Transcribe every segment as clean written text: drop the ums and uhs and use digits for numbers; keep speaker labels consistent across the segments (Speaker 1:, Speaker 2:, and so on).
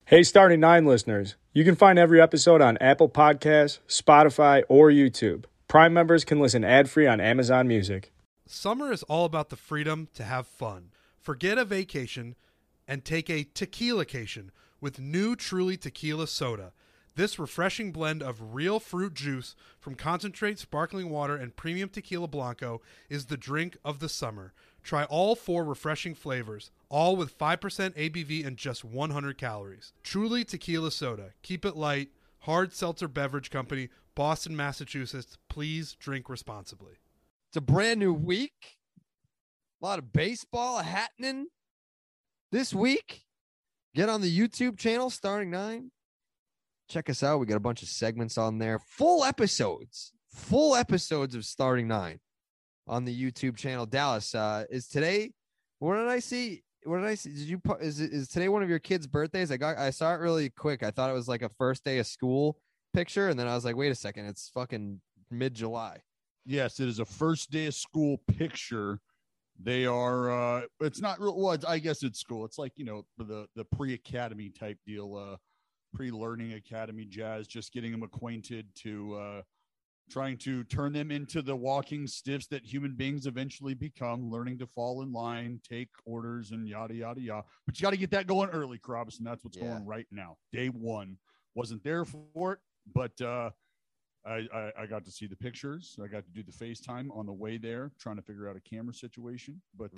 Speaker 1: Hey, Starting Nine listeners, you can find every episode on Apple Podcasts, Spotify, or YouTube. Prime members can listen ad-free on Amazon Music.
Speaker 2: Summer is all about the freedom to have fun. Forget a vacation and take a tequila-cation with new Truly Tequila Soda. This refreshing blend of real fruit juice from concentrate sparkling water and premium tequila blanco is the drink of the summer. Try all 4 refreshing flavors, all with 5% ABV and just 100 calories. Truly Tequila Soda. Keep it light. Hard Seltzer Beverage Company, Boston, Massachusetts. Please drink responsibly.
Speaker 3: It's a brand new week. A lot of baseball happening this week. Get on the YouTube channel, Starting Nine. Check us out. We got a bunch of segments on there. Full episodes of Starting Nine on the YouTube channel. Dallas, is today, what did I see? Did you put, is today one of your kids' birthdays? I saw it really quick. I thought it was like a first day of school picture. And then I was like, wait a second, it's fucking mid-July.
Speaker 4: Yes, it is a first day of school picture. They are, it's not real. Well, I guess it's school. It's like, the pre-academy type deal, pre-learning academy jazz, just getting them acquainted to trying to turn them into the walking stiffs that human beings eventually become, learning to fall in line, take orders, and yada, yada, yada. But you got to get that going early, Krabs, and that's what's going right now. Day one. Wasn't there for it, but I got to see the pictures. I got to do the FaceTime on the way there, trying to figure out a camera situation. But,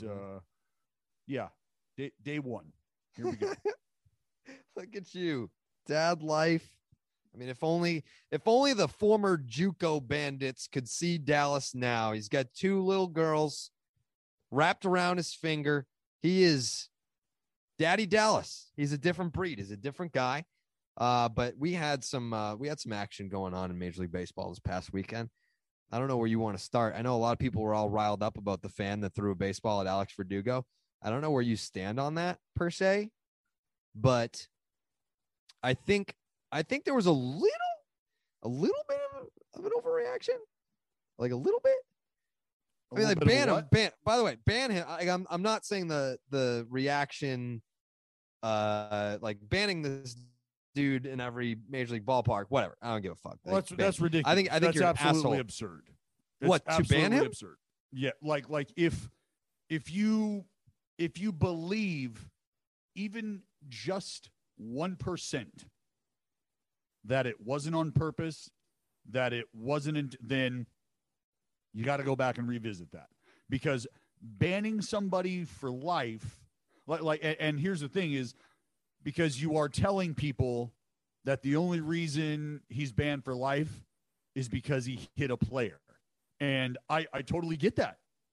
Speaker 4: day one. Here we go.
Speaker 3: Look at you. Dad life. I mean, if only the former JUCO bandits could see Dallas now. He's got 2 little girls wrapped around his finger. He is Daddy Dallas. He's a different breed. He's a different guy. But we had some action going on in Major League Baseball this past weekend. I don't know where you want to start. I know a lot of people were all riled up about the fan that threw a baseball at Alex Verdugo. I don't know where you stand on that per se, but I think there was a little bit of an overreaction, like a little bit. I mean, like ban him. By the way, ban him. I'm not saying the reaction, like banning this dude in every major league ballpark. Whatever. I don't give a fuck.
Speaker 4: Well, that's ridiculous.
Speaker 3: I think
Speaker 4: that's
Speaker 3: you're
Speaker 4: absolutely
Speaker 3: an
Speaker 4: absurd.
Speaker 3: What, to ban him?
Speaker 4: Absurd. Yeah, like if you believe even just 1% that it wasn't on purpose, that it wasn't, then you got to go back and revisit that, because banning somebody for life, and here's the thing is, because you are telling people that the only reason he's banned for life is because he hit a player. And I totally get that.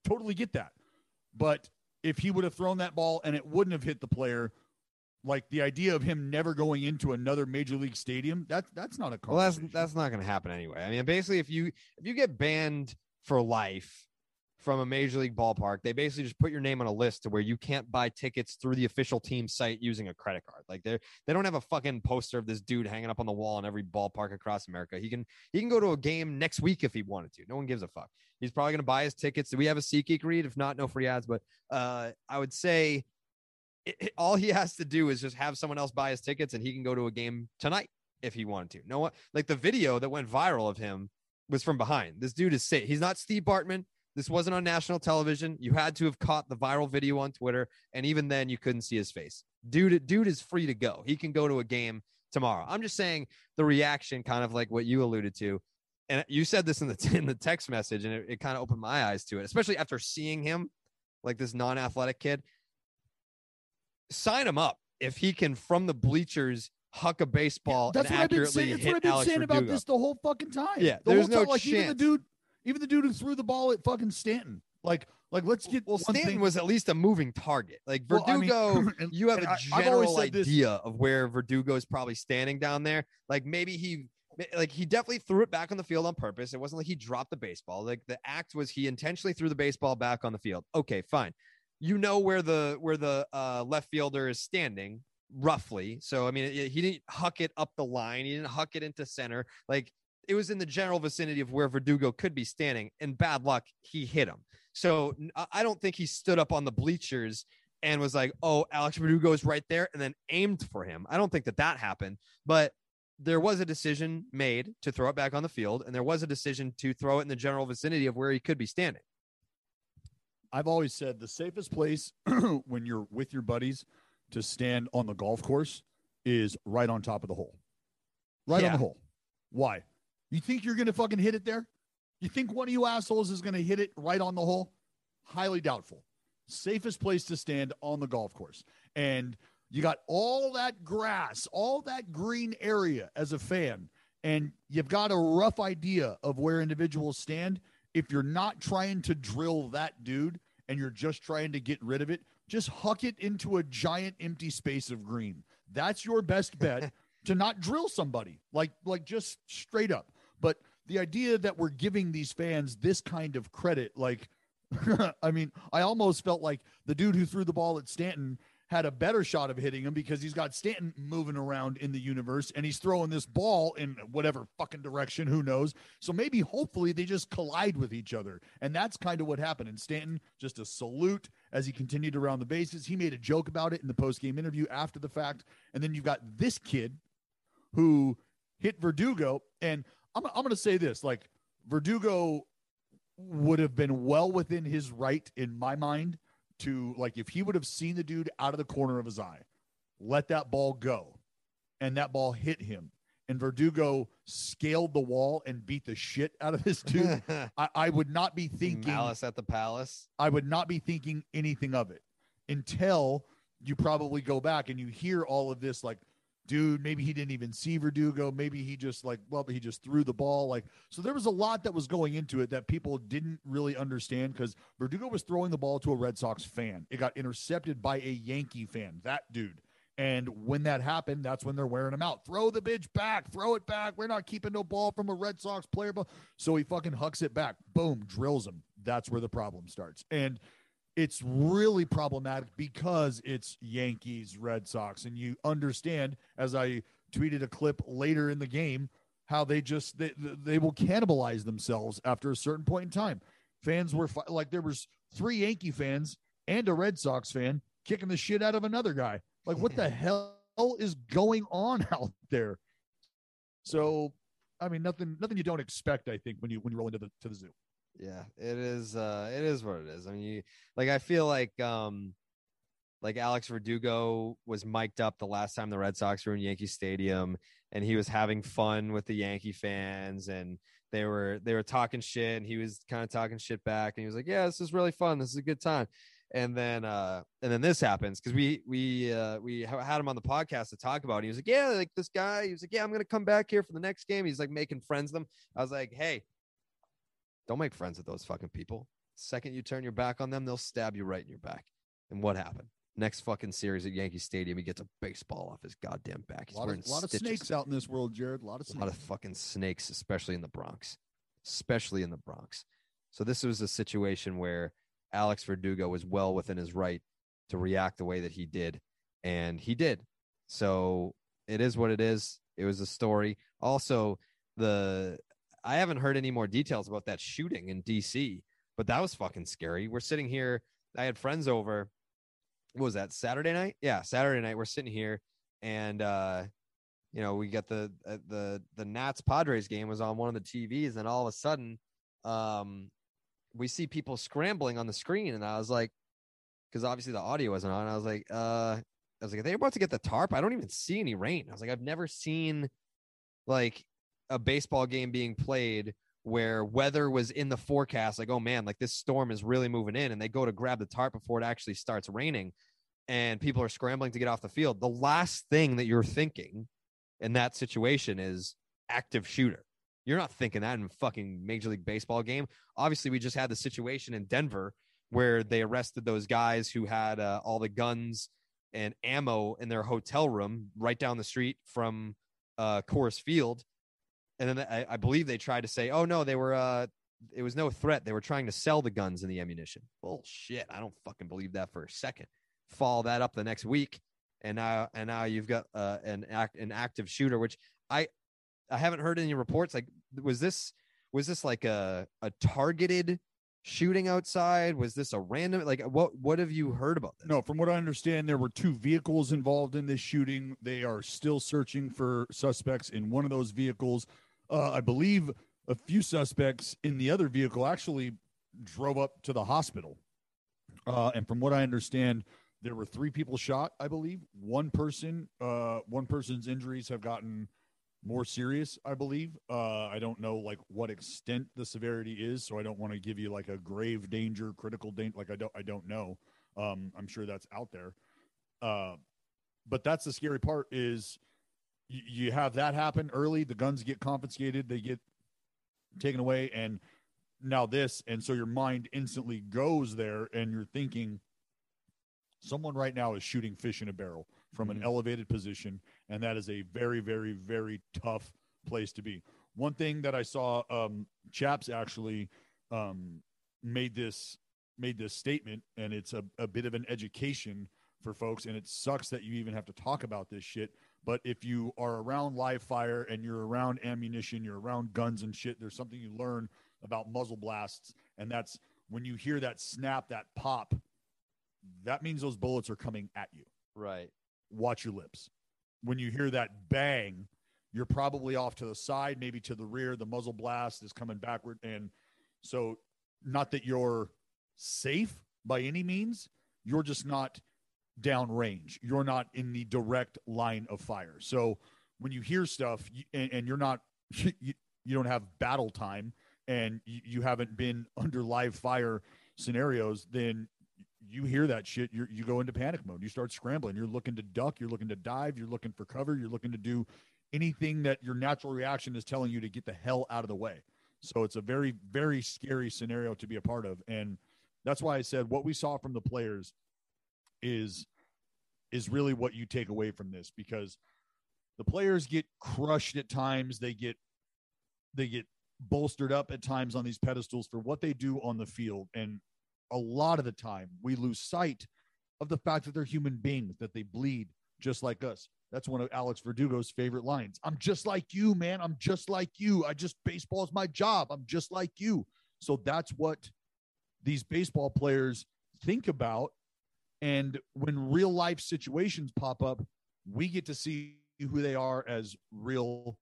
Speaker 4: But if he would have thrown that ball and it wouldn't have hit the player, like the idea of him never going into another major league stadium, that's not a conversation.
Speaker 3: Well, that's not going to happen anyway. I mean, basically, if you get banned for life from a major league ballpark, they basically just put your name on a list to where you can't buy tickets through the official team site using a credit card. Like they don't have a fucking poster of this dude hanging up on the wall in every ballpark across America. He can go to a game next week if he wanted to. No one gives a fuck. He's probably going to buy his tickets. Do we have a SeatGeek read? If not, no free ads. But I would say all he has to do is just have someone else buy his tickets, and he can go to a game tonight if he wanted to. No one, like the video that went viral of him was from behind. This dude is safe. He's not Steve Bartman. This wasn't on national television. You had to have caught the viral video on Twitter, and even then you couldn't see his face. Dude is free to go. He can go to a game tomorrow. I'm just saying the reaction, kind of like what you alluded to, and you said this in the text message, and it kind of opened my eyes to it, especially after seeing him, like this non-athletic kid. Sign him up if he can, from the bleachers, huck a baseball and accurately hit Alex Verdugo. That's what I've been saying about
Speaker 4: this the whole fucking time.
Speaker 3: Yeah, there's no chance.
Speaker 4: Even the dude who threw the ball at fucking Stanton. Like let's get.
Speaker 3: Well, Stanton was at least a moving target. Like Verdugo, you have a general idea of where Verdugo is probably standing down there. Like maybe he definitely threw it back on the field on purpose. It wasn't like he dropped the baseball. Like the act was he intentionally threw the baseball back on the field. Okay, fine. You know where the left fielder is standing roughly. So I mean, he didn't huck it up the line. He didn't huck it into center. Like it was in the general vicinity of where Verdugo could be standing. And bad luck, he hit him. So I don't think he stood up on the bleachers and was like, oh, Alex Verdugo's right there, and then aimed for him. I don't think that happened, but there was a decision made to throw it back on the field, and there was a decision to throw it in the general vicinity of where he could be standing.
Speaker 4: I've always said the safest place when you're with your buddies to stand on the golf course is right on top of the hole. Right on the hole. Why? You think you're going to fucking hit it there? You think one of you assholes is going to hit it right on the hole? Highly doubtful. Safest place to stand on the golf course. And you got all that grass, all that green area as a fan, and you've got a rough idea of where individuals stand. If you're not trying to drill that dude and you're just trying to get rid of it, just huck it into a giant empty space of green. That's your best bet to not drill somebody, like just straight up. But the idea that we're giving these fans this kind of credit, like, I mean, I almost felt like the dude who threw the ball at Stanton had a better shot of hitting him because he's got Stanton moving around in the universe and he's throwing this ball in whatever fucking direction, who knows? So maybe, hopefully, they just collide with each other. And that's kind of what happened. And Stanton, just a salute as he continued around the bases. He made a joke about it in the post-game interview after the fact. And then you've got this kid who hit Verdugo. And I'm going to say this, like, Verdugo would have been well within his right, in my mind, to, like, if he would have seen the dude out of the corner of his eye, let that ball go, and that ball hit him, and Verdugo scaled the wall and beat the shit out of this dude, I would not be thinking
Speaker 3: Malice at the Palace.
Speaker 4: I would not be thinking anything of it until you probably go back and you hear all of this, like, dude, maybe he didn't even see Verdugo. Maybe he just he just threw the ball. Like, so there was a lot that was going into it that people didn't really understand because Verdugo was throwing the ball to a Red Sox fan. It got intercepted by a Yankee fan, that dude. And when that happened, that's when they're wearing him out. Throw the bitch back. Throw it back. We're not keeping no ball from a Red Sox player. So he fucking hucks it back. Boom, drills him. That's where the problem starts. And it's really problematic because it's Yankees, Red Sox, and you understand, as I tweeted a clip later in the game, how they will cannibalize themselves after a certain point in time. Fans were like, there was 3 Yankee fans and a Red Sox fan kicking the shit out of another guy. Like, what the hell is going on out there? So, I mean, nothing you don't expect, I think, when you roll into the zoo.
Speaker 3: Yeah, it is what it is. I mean, I feel like Alex Verdugo was mic'd up the last time the Red Sox were in Yankee Stadium, and he was having fun with the Yankee fans, and they were talking shit, and he was kind of talking shit back, and he was like, yeah, this is really fun, this is a good time. And then this happens because we had him on the podcast to talk about it. He was like, yeah, like this guy, he was like, yeah, I'm gonna come back here for the next game. He's like making friends with them. I was like, hey, don't make friends with those fucking people. The second you turn your back on them, they'll stab you right in your back. And what happened? Next fucking series at Yankee Stadium, he gets a baseball off his goddamn back. He's wearing
Speaker 4: a lot of snakes out in this world, Jared. A lot of
Speaker 3: fucking snakes, especially in the Bronx. So this was a situation where Alex Verdugo was well within his right to react the way that he did. And he did. So it is what it is. It was a story. Also, I haven't heard any more details about that shooting in DC, but that was fucking scary. We're sitting here. I had friends over. What was that? Saturday night? Yeah. Saturday night. We're sitting here and, we got the Nats Padres game was on one of the TVs. And all of a sudden, we see people scrambling on the screen. And I was like, cause obviously the audio wasn't on. I was like, are they about to get the tarp? I don't even see any rain. I was like, I've never seen like a baseball game being played where weather was in the forecast, like, oh man, like this storm is really moving in, and they go to grab the tarp before it actually starts raining and people are scrambling to get off the field. The last thing that you're thinking in that situation is active shooter. You're not thinking that in a fucking Major League Baseball game. Obviously, we just had the situation in Denver where they arrested those guys who had all the guns and ammo in their hotel room right down the street from Coors Field. And then I believe they tried to say, oh, no, they were it was no threat. They were trying to sell the guns and the ammunition. Bullshit. I don't fucking believe that for a second. Follow that up the next week. And now you've got an active shooter, which I haven't heard any reports. Like, was this like a targeted shooting outside? Was this a random, like, what have you heard about this?
Speaker 4: No, from what I understand, there were 2 vehicles involved in this shooting. They are still searching for suspects in one of those vehicles. I believe a few suspects in the other vehicle actually drove up to the hospital. And from what I understand, there were 3 people shot, I believe. One person's injuries have gotten more serious, I believe. I don't know like what extent the severity is, so I don't want to give you like a grave danger, critical danger. Like I don't know. I'm sure that's out there. But that's the scary part is you have that happen early. The guns get confiscated, they get taken away, and now this, and so your mind instantly goes there, and you're thinking someone right now is shooting fish in a barrel from an elevated position, and that is a very, very, very tough place to be. One thing that I saw, Chaps actually made this statement, and it's a bit of an education for folks, and it sucks that you even have to talk about this shit. But if you are around live fire and you're around ammunition, you're around guns and shit, there's something you learn about muzzle blasts, and that's when you hear that snap, that pop, that means those bullets are coming at you.
Speaker 3: Right.
Speaker 4: Watch your lips. When you hear that bang, you're probably off to the side, maybe to the rear. The muzzle blast is coming backward. And so not that you're safe by any means, you're just not downrange. You're not in the direct line of fire. So when you hear stuff and you're not, you don't have battle time and you haven't been under live fire scenarios, then you hear that shit, you go into panic mode. You start scrambling. You're looking to duck. You're looking to dive. You're looking for cover. You're looking to do anything that your natural reaction is telling you to get the hell out of the way. So it's a very, very scary scenario to be a part of. And that's why I said what we saw from the players is really what you take away from this, because the players get crushed at times. They get bolstered up at times on these pedestals for what they do on the field. And a lot of the time we lose sight of the fact that they're human beings, that they bleed just like us. That's one of Alex Verdugo's favorite lines. I'm just like you, man. I'm just like you. Baseball is my job. I'm just like you. So that's what these baseball players think about. And when real life situations pop up, we get to see who they are as real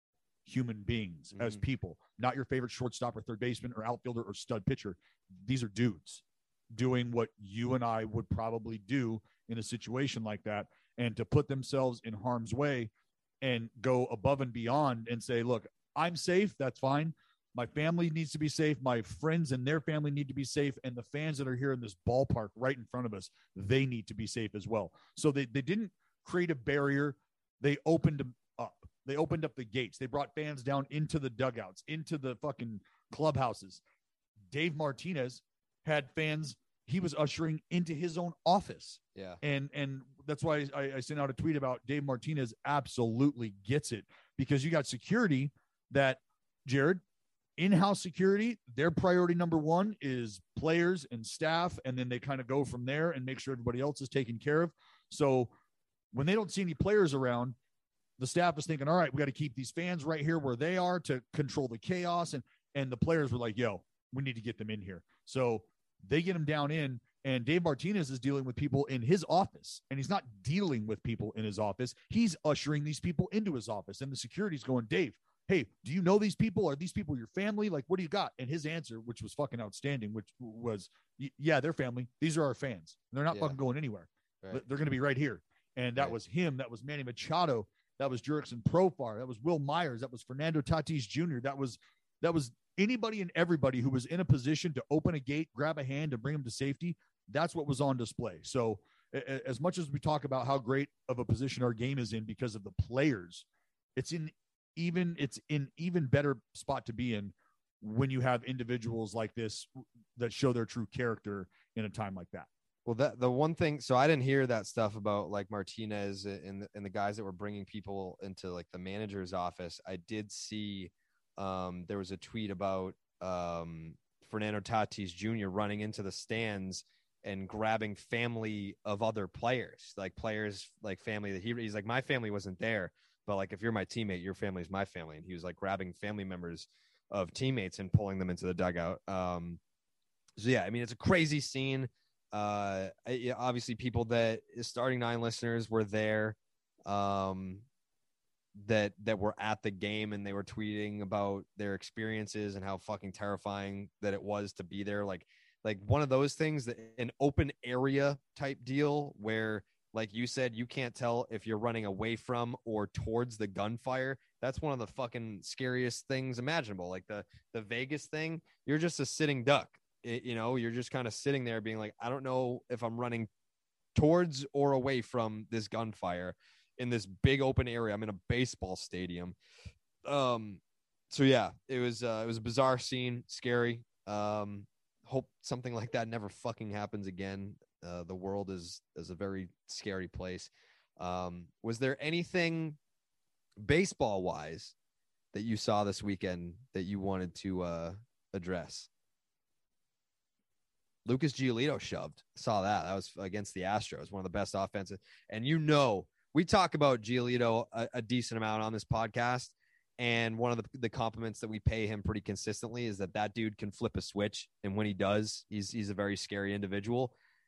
Speaker 4: human beings, as people, not your favorite shortstop or third baseman or outfielder or stud pitcher. These are dudes doing what you and I would probably do in a situation like that. And to put themselves in harm's way and go above and beyond and say, look, I'm safe. That's fine. My family needs to be safe. My friends and their family need to be safe. And the fans that are here in this ballpark right in front of us, they need to be safe as well. So they didn't create a barrier. They opened them up. They opened up the gates. They brought fans down into the dugouts, into the fucking clubhouses. Dave Martinez had fans he was ushering into his own office.
Speaker 3: Yeah.
Speaker 4: And that's why I sent out a tweet about Dave Martinez absolutely gets it, because you got security that, Jared, in-house security, their priority number one is players and staff, and then they kind of go from there and make sure everybody else is taken care of. So when they don't see any players around, the staff is thinking, all right, we got to keep these fans right here where they are to control the chaos. And the players were like, yo, we need to get them in here. So they get them down in, and Dave Martinez is dealing with people in his office, and he's not dealing with people in his office. He's ushering these people into his office, and the security's going, Dave, hey, do you know these people? Are these people your family? Like, what do you got? And his answer, which was fucking outstanding, which was, yeah, they're family. These are our fans. They're not fucking going anywhere. Right. They're going to be right here. And that was him. That was Manny Machado. That was Jurickson Profar. That was Will Myers. That was Fernando Tatis Jr. That was anybody and everybody who was in a position to open a gate, grab a hand, and bring them to safety. That's what was on display. So as much as we talk about how great of a position our game is in because of the players, it's in even better spot to be in when you have individuals like this that show their true character in a time like that.
Speaker 3: Well, the one thing, so I didn't hear that stuff about like Martinez and the guys that were bringing people into like the manager's office. I did see there was a tweet about Fernando Tatis Jr. running into the stands and grabbing family of other players, like family that he's like, my family wasn't there, but like, if you're my teammate, your family is my family. And he was like grabbing family members of teammates and pulling them into the dugout. So yeah, I mean, it's a crazy scene. Obviously people that starting nine listeners were there, that were at the game, and they were tweeting about their experiences and how fucking terrifying that it was to be there. Like one of those things, that an open area type deal where, like you said, you can't tell if you're running away from or towards the gunfire. That's one of the fucking scariest things imaginable. Like the Vegas thing, you're just a sitting duck. You're just kind of sitting there being like, I don't know if I'm running towards or away from this gunfire in this big open area. I'm in a baseball stadium. So yeah, it was a bizarre scene, scary. Hope something like that never fucking happens again. The world is a very scary place. Was there anything baseball wise that you saw this weekend that you wanted to address? Lucas Giolito shoved. Saw that. That was against the Astros, one of the best offenses. And we talk about Giolito a decent amount on this podcast. And one of the compliments that we pay him pretty consistently is that dude can flip a switch. And when he does, he's a very scary individual.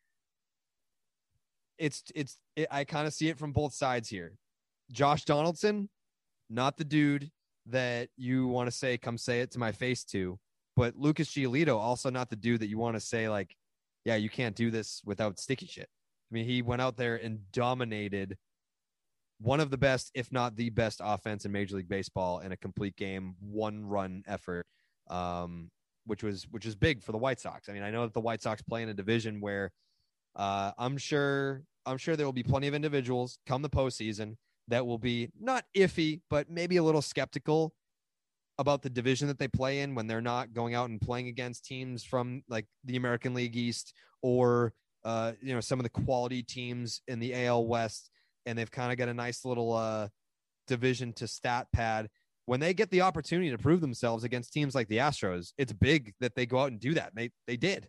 Speaker 3: I kind of see it from both sides here. Josh Donaldson, not the dude that you want to say, come say it to my face to. But Lucas Giolito, also not the dude that you want to say, like, yeah, you can't do this without sticky shit. I mean, he went out there and dominated one of the best, if not the best offense in Major League Baseball in a complete game, 1-run effort, which was big for the White Sox. I mean, I know that the White Sox play in a division where I'm sure there will be plenty of individuals come the postseason that will be not iffy, but maybe a little skeptical about the division that they play in when they're not going out and playing against teams from like the American League East or some of the quality teams in the AL West, and they've kind of got a nice little division to stat pad. When they get the opportunity to prove themselves against teams like the Astros, it's big that they go out and do that. They did.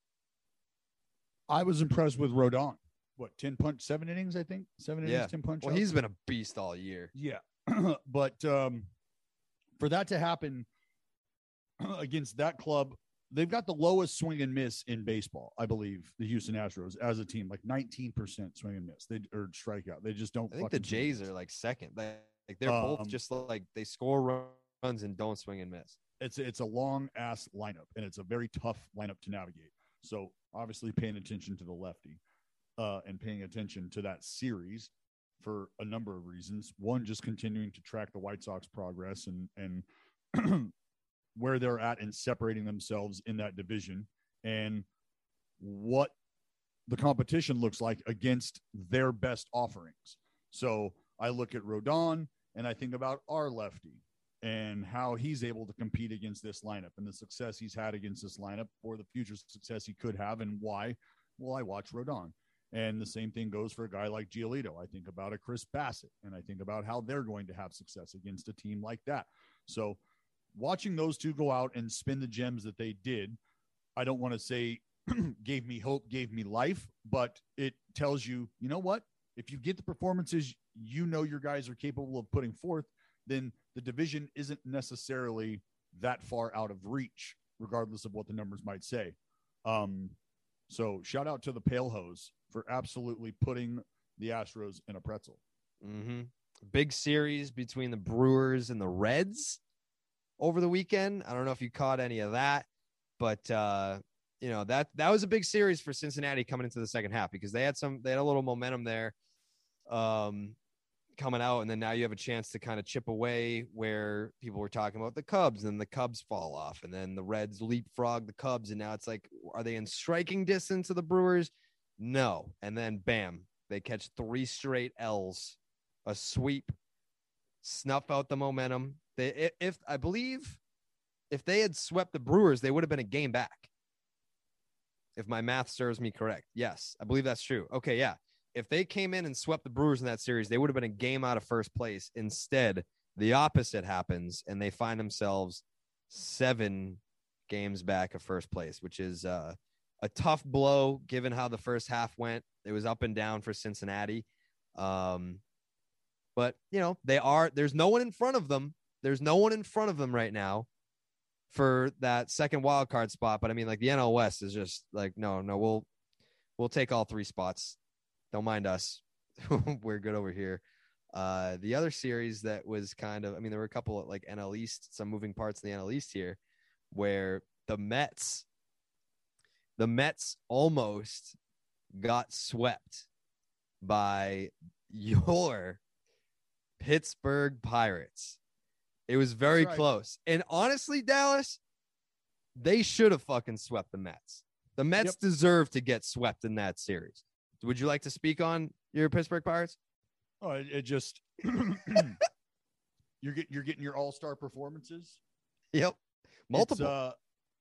Speaker 4: I was impressed with Rodon. 7 innings, I think? 7 innings, 10 punch.
Speaker 3: Well, he's been a beast all year.
Speaker 4: Yeah. But for that to happen against that club, they've got the lowest swing and miss in baseball, I believe, the Houston Astros as a team, like 19% swing and miss. Or strikeout. They just don't.
Speaker 3: I think the Jays are like second. Like they're both just like they score runs and don't swing and miss.
Speaker 4: It's a long ass lineup, and it's a very tough lineup to navigate. So obviously paying attention to the lefty and paying attention to that series for a number of reasons. One, just continuing to track the White Sox progress and where they're at and separating themselves in that division and what the competition looks like against their best offerings. So I look at Rodon and I think about our lefty and how he's able to compete against this lineup and the success he's had against this lineup or the future success he could have. And why? Well, I watch Rodon. And the same thing goes for a guy like Giolito. I think about a Chris Bassett, and I think about how they're going to have success against a team like that. So watching those two go out and spin the gems that they did, I don't want to say gave me hope, gave me life, but it tells you, you know what? If you get the performances your guys are capable of putting forth, then the division isn't necessarily that far out of reach, regardless of what the numbers might say. So shout out to the Pale Hose for absolutely putting the Astros in a pretzel.
Speaker 3: Mm-hmm. Big series between the Brewers and the Reds over the weekend. I don't know if you caught any of that, but that was a big series for Cincinnati coming into the second half because they had a little momentum there coming out, and then now you have a chance to kind of chip away where people were talking about the Cubs, and the Cubs fall off, and then the Reds leapfrog the Cubs, and now it's like, are they in striking distance of the Brewers? No. And then bam, they catch 3 straight L's, a sweep, snuff out the momentum. I believe if they had swept the Brewers, they would have been a game back. If my math serves me correct. Yes, I believe that's true. Okay, yeah. If they came in and swept the Brewers in that series, they would have been a game out of first place. Instead, the opposite happens, and they find themselves 7 games back of first place, which is a tough blow given how the first half went. It was up and down for Cincinnati. But, there's no one in front of them. There's no one in front of them right now for that second wild card spot. But I mean, like the NL West is just like, no, we'll take all 3 spots. Don't mind us. We're good over here. The other series that was kind of, I mean, there were a couple of like NL East, some moving parts in the NL East here, where the Mets almost got swept by your Pittsburgh Pirates. It was very close. And honestly, Dallas, they should have fucking swept the Mets. The Mets deserve to get swept in that series. Would you like to speak on your Pittsburgh Pirates?
Speaker 4: Oh, it just you're getting your all-star performances.
Speaker 3: Yep, multiple.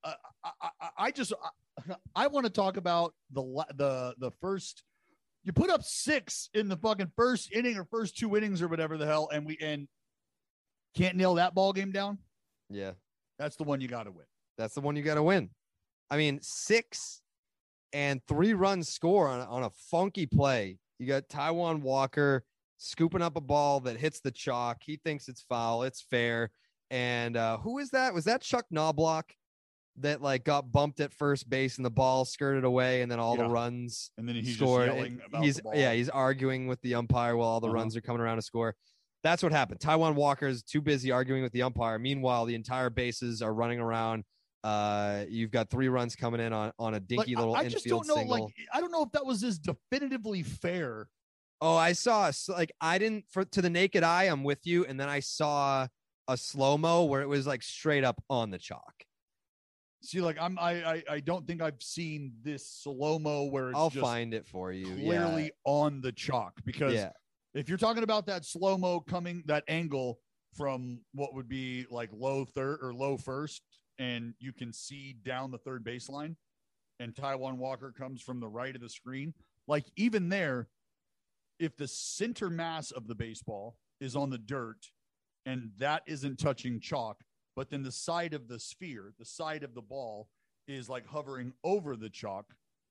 Speaker 4: I want to talk about the first. You put up 6 in the fucking first inning or first 2 innings or whatever the hell, and can't nail that ball game down.
Speaker 3: Yeah,
Speaker 4: that's the one you got to win.
Speaker 3: That's the one you got to win. I mean, 6 and 3 runs score on a funky play. You got Taijuan Walker scooping up a ball that hits the chalk. He thinks it's foul. It's fair. And who is that? Was that Chuck Knobloch that like got bumped at first base and the ball skirted away and then all the runs
Speaker 4: and then he's
Speaker 3: scored.
Speaker 4: Just yelling about
Speaker 3: he's
Speaker 4: the ball.
Speaker 3: He's arguing with the umpire while all the runs are coming around to score. That's what happened. Taijuan Walker is too busy arguing with the umpire. Meanwhile, the entire bases are running around. You've got 3 runs coming in on a dinky little
Speaker 4: I just
Speaker 3: infield
Speaker 4: don't know.
Speaker 3: single.
Speaker 4: Like, I don't know if that was as definitively fair.
Speaker 3: Oh, I saw I didn't to the naked eye. I'm with you. And then I saw a slow-mo where it was like straight up on the chalk.
Speaker 4: See, like I don't think I've seen this slow-mo where it's
Speaker 3: I'll
Speaker 4: just
Speaker 3: find it for you.
Speaker 4: clearly on the chalk, because if you're talking about that slow-mo coming, that angle from what would be like low third or low first, and you can see down the third baseline, and Taijuan Walker comes from the right of the screen, like even there, if the center mass of the baseball is on the dirt and that isn't touching chalk, but then the side of the sphere, the side of the ball is like hovering over the chalk,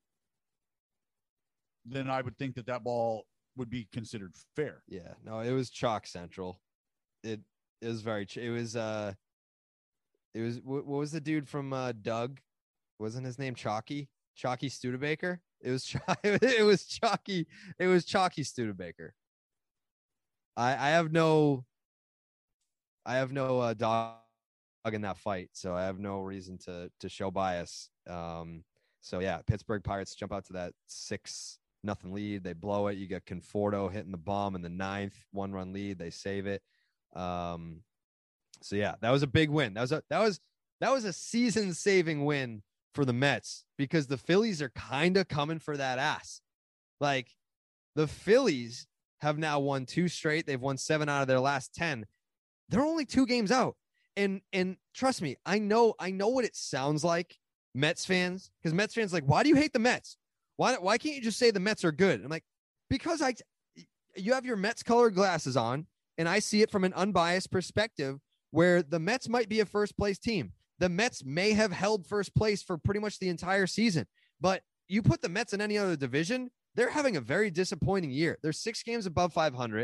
Speaker 4: then I would think that ball would be considered fair.
Speaker 3: Yeah, no, it was chalk central. It was very, what was the dude from Doug? Wasn't his name Chalky Studebaker? It was Chalky Studebaker. I have no dog in that fight, so I have no reason to show bias. So yeah, Pittsburgh Pirates jump out to that 6-0 lead. They blow it. You get Conforto hitting the bomb in the 9th, 1-run lead. They save it. So yeah, that was a big win. That was a season-saving win for the Mets, because the Phillies are kind of coming for that ass. Like, the Phillies have now won 2 straight. They've won 7 out of their last 10. They're only 2 games out. And trust me, I know what it sounds like, Mets fans, because Mets fans like, why do you hate the Mets? Why can't you just say the Mets are good? I'm like, because you have your Mets colored glasses on, and I see it from an unbiased perspective where the Mets might be a first place team. The Mets may have held first place for pretty much the entire season, but you put the Mets in any other division, they're having a very disappointing year. They're 6 games above 500.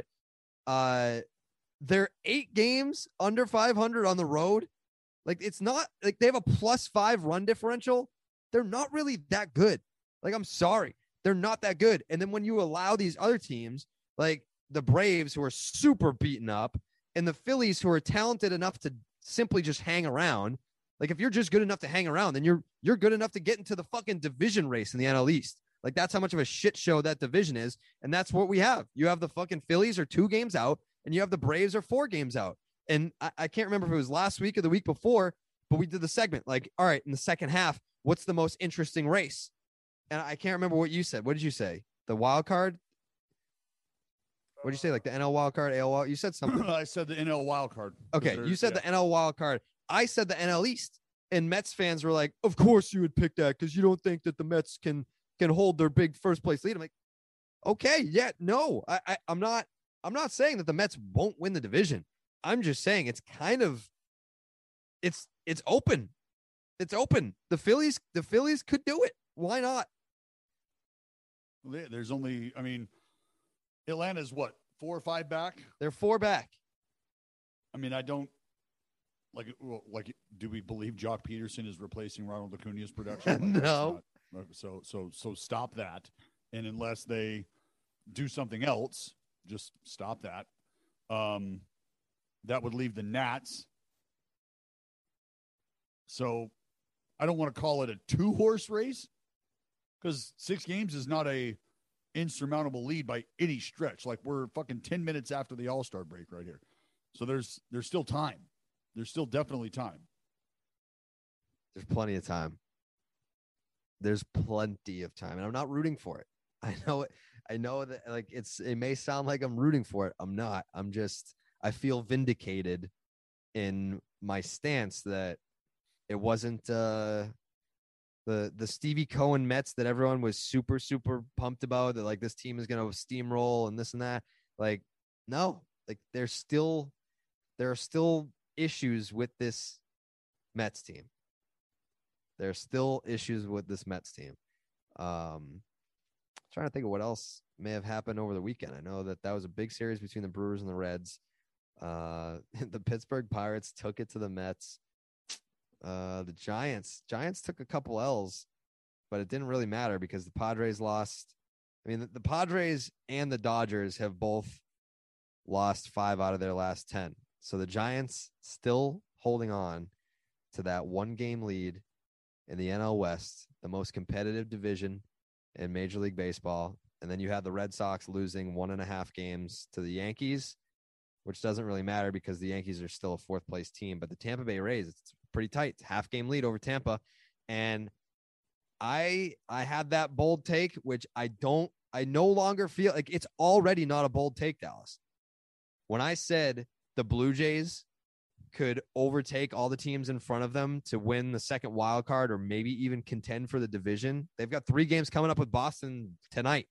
Speaker 3: They're 8 games under 500 on the road. Like, it's not like they have a +5 run differential. They're not really that good. Like, I'm sorry. They're not that good. And then when you allow these other teams, like the Braves, who are super beaten up, and the Phillies, who are talented enough to simply just hang around, like, if you're just good enough to hang around, then you're good enough to get into the fucking division race in the NL East. Like, that's how much of a shit show that division is. And that's what we have. You have the fucking Phillies are 2 games out, and you have the Braves are 4 games out. And I can't remember if it was last week or the week before, but we did the segment like, all right, in the second half, what's the most interesting race? And I can't remember what you said. What did you say? The wild card? What did you say? Like the NL wild card, AL wild? You said something.
Speaker 4: I said the NL wild card.
Speaker 3: Okay, you said the NL wild card. I said the NL East. And Mets fans were like, of course you would pick that because you don't think that the Mets can hold their big first place lead. I'm like, okay, yeah, no, I'm not saying that the Mets won't win the division. I'm just saying it's kind of it's open. It's open. The Phillies could do it. Why not?
Speaker 4: There's only, I mean, Atlanta's what, 4 or 5 back?
Speaker 3: They're 4 back.
Speaker 4: I mean, I don't Like, do we believe Jock Peterson is replacing Ronald Acuna's production?
Speaker 3: No.
Speaker 4: So stop that. And unless they do something else, just stop that. That would leave the Nats. So I don't want to call it a 2-horse race because 6 games is not a insurmountable lead by any stretch. Like, we're fucking 10 minutes after the All-Star break right here. So there's still time. There's still definitely time.
Speaker 3: There's plenty of time. There's plenty of time. And I'm not rooting for it. I know it. I know that, like, it may sound like I'm rooting for it. I'm not. I feel vindicated in my stance that it wasn't the Stevie Cohen Mets that everyone was super, super pumped about, that like this team is going to steamroll and this and that. Like, no, like there are still issues with this Mets team. There are still issues with this Mets team. Trying to think of what else may have happened over the weekend. I know that was a big series between the Brewers and the Reds. The Pittsburgh Pirates took it to the Mets. The Giants took a couple L's, but it didn't really matter because the Padres lost. I mean, the Padres and the Dodgers have both lost 5 out of their last 10. So the Giants still holding on to that 1-game lead in the NL West, the most competitive division in Major League Baseball. And then you have the Red Sox losing 1.5 games to the Yankees, which doesn't really matter because the Yankees are still a 4th place team. But the Tampa Bay Rays, it's pretty tight. It's a half-game lead over Tampa. And I had that bold take, which I no longer feel like it's already not a bold take, Dallas. When I said the Blue Jays could overtake all the teams in front of them to win the second wild card or maybe even contend for the division, they've got 3 games coming up with Boston tonight.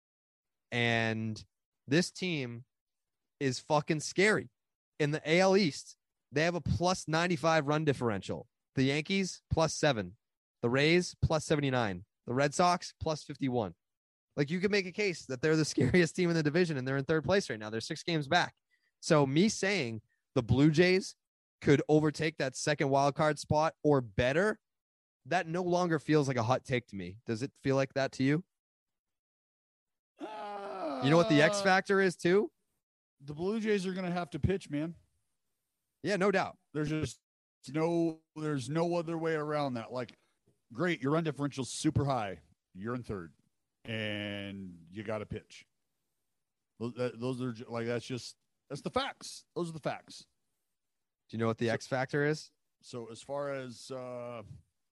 Speaker 3: And this team is fucking scary. In the AL East, they have a plus 95 run differential. The Yankees, plus 7. The Rays, plus 79. The Red Sox, plus 51. Like, you could make a case that they're the scariest team in the division, and they're in 3rd place right now. They're 6 games back. So me saying the Blue Jays could overtake that second wild card spot or better, that no longer feels like a hot take to me. Does it feel like that to you? You know what the X factor is too?
Speaker 4: The Blue Jays are going to have to pitch, man.
Speaker 3: Yeah, no doubt.
Speaker 4: There's no other way around that. Like, great, your run differential's super high. You're in 3rd, and you got to pitch. Those are like, that's the facts. Those are the facts.
Speaker 3: Do you know what the X factor is?
Speaker 4: So as far as the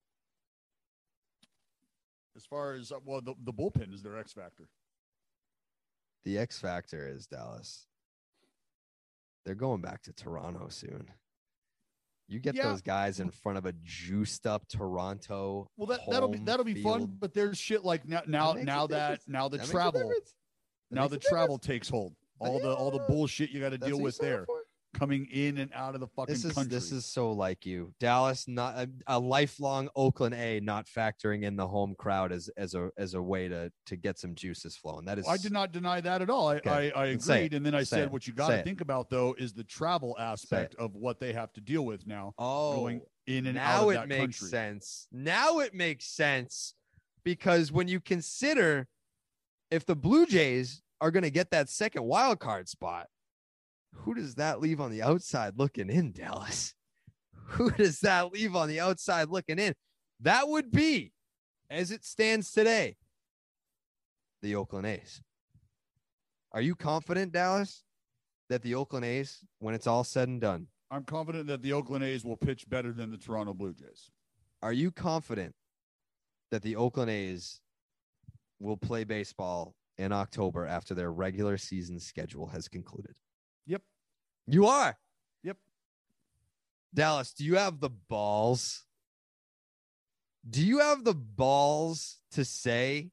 Speaker 4: bullpen is their X factor.
Speaker 3: The X factor is, Dallas, they're going back to Toronto soon. You get those guys in front of a juiced up Toronto.
Speaker 4: Well, that'll be fun. But there's shit like now the travel takes hold. All the bullshit you got to deal with there. Coming in and out of the fucking country.
Speaker 3: This is so like you. Dallas, not a lifelong Oakland A, not factoring in the home crowd as a way to get some juices flowing. That is,
Speaker 4: I did not deny that at all. I agreed. And then I said, what you got to think about, though, is the travel aspect of what they have to deal with now. Going in and out of that country. Now it makes sense.
Speaker 3: Now it makes sense because when you consider if the Blue Jays are going to get that second wild card spot, who does that leave on the outside looking in, Dallas? Who does that leave on the outside looking in? That would be, as it stands today, the Oakland A's. Are you confident, Dallas, that the Oakland A's, when it's all said and done?
Speaker 4: I'm confident that the Oakland A's will pitch better than the Toronto Blue Jays.
Speaker 3: Are you confident that the Oakland A's will play baseball in October after their regular season schedule has concluded?
Speaker 4: Yep.
Speaker 3: You are?
Speaker 4: Yep.
Speaker 3: Dallas, do you have the balls? Do you have the balls to say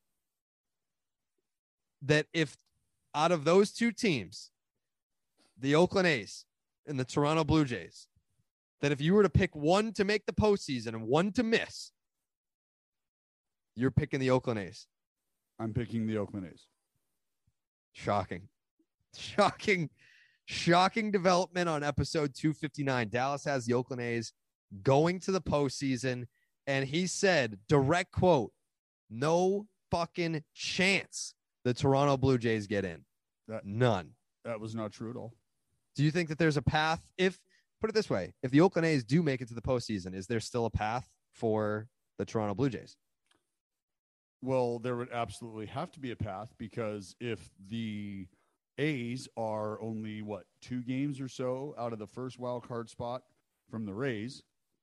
Speaker 3: that if out of those 2 teams, the Oakland A's and the Toronto Blue Jays, that if you were to pick one to make the postseason and one to miss, you're picking the Oakland A's?
Speaker 4: I'm picking the Oakland A's.
Speaker 3: Shocking. Shocking development on episode 259. Dallas has the Oakland A's going to the postseason. And he said, direct quote, no fucking chance the Toronto Blue Jays get in. None.
Speaker 4: That was not true at all.
Speaker 3: Do you think that there's a path? Put it this way, if the Oakland A's do make it to the postseason, is there still a path for the Toronto Blue Jays?
Speaker 4: Well, there would absolutely have to be a path, because if the A's are only, 2 games or so out of the first wild card spot from the Rays,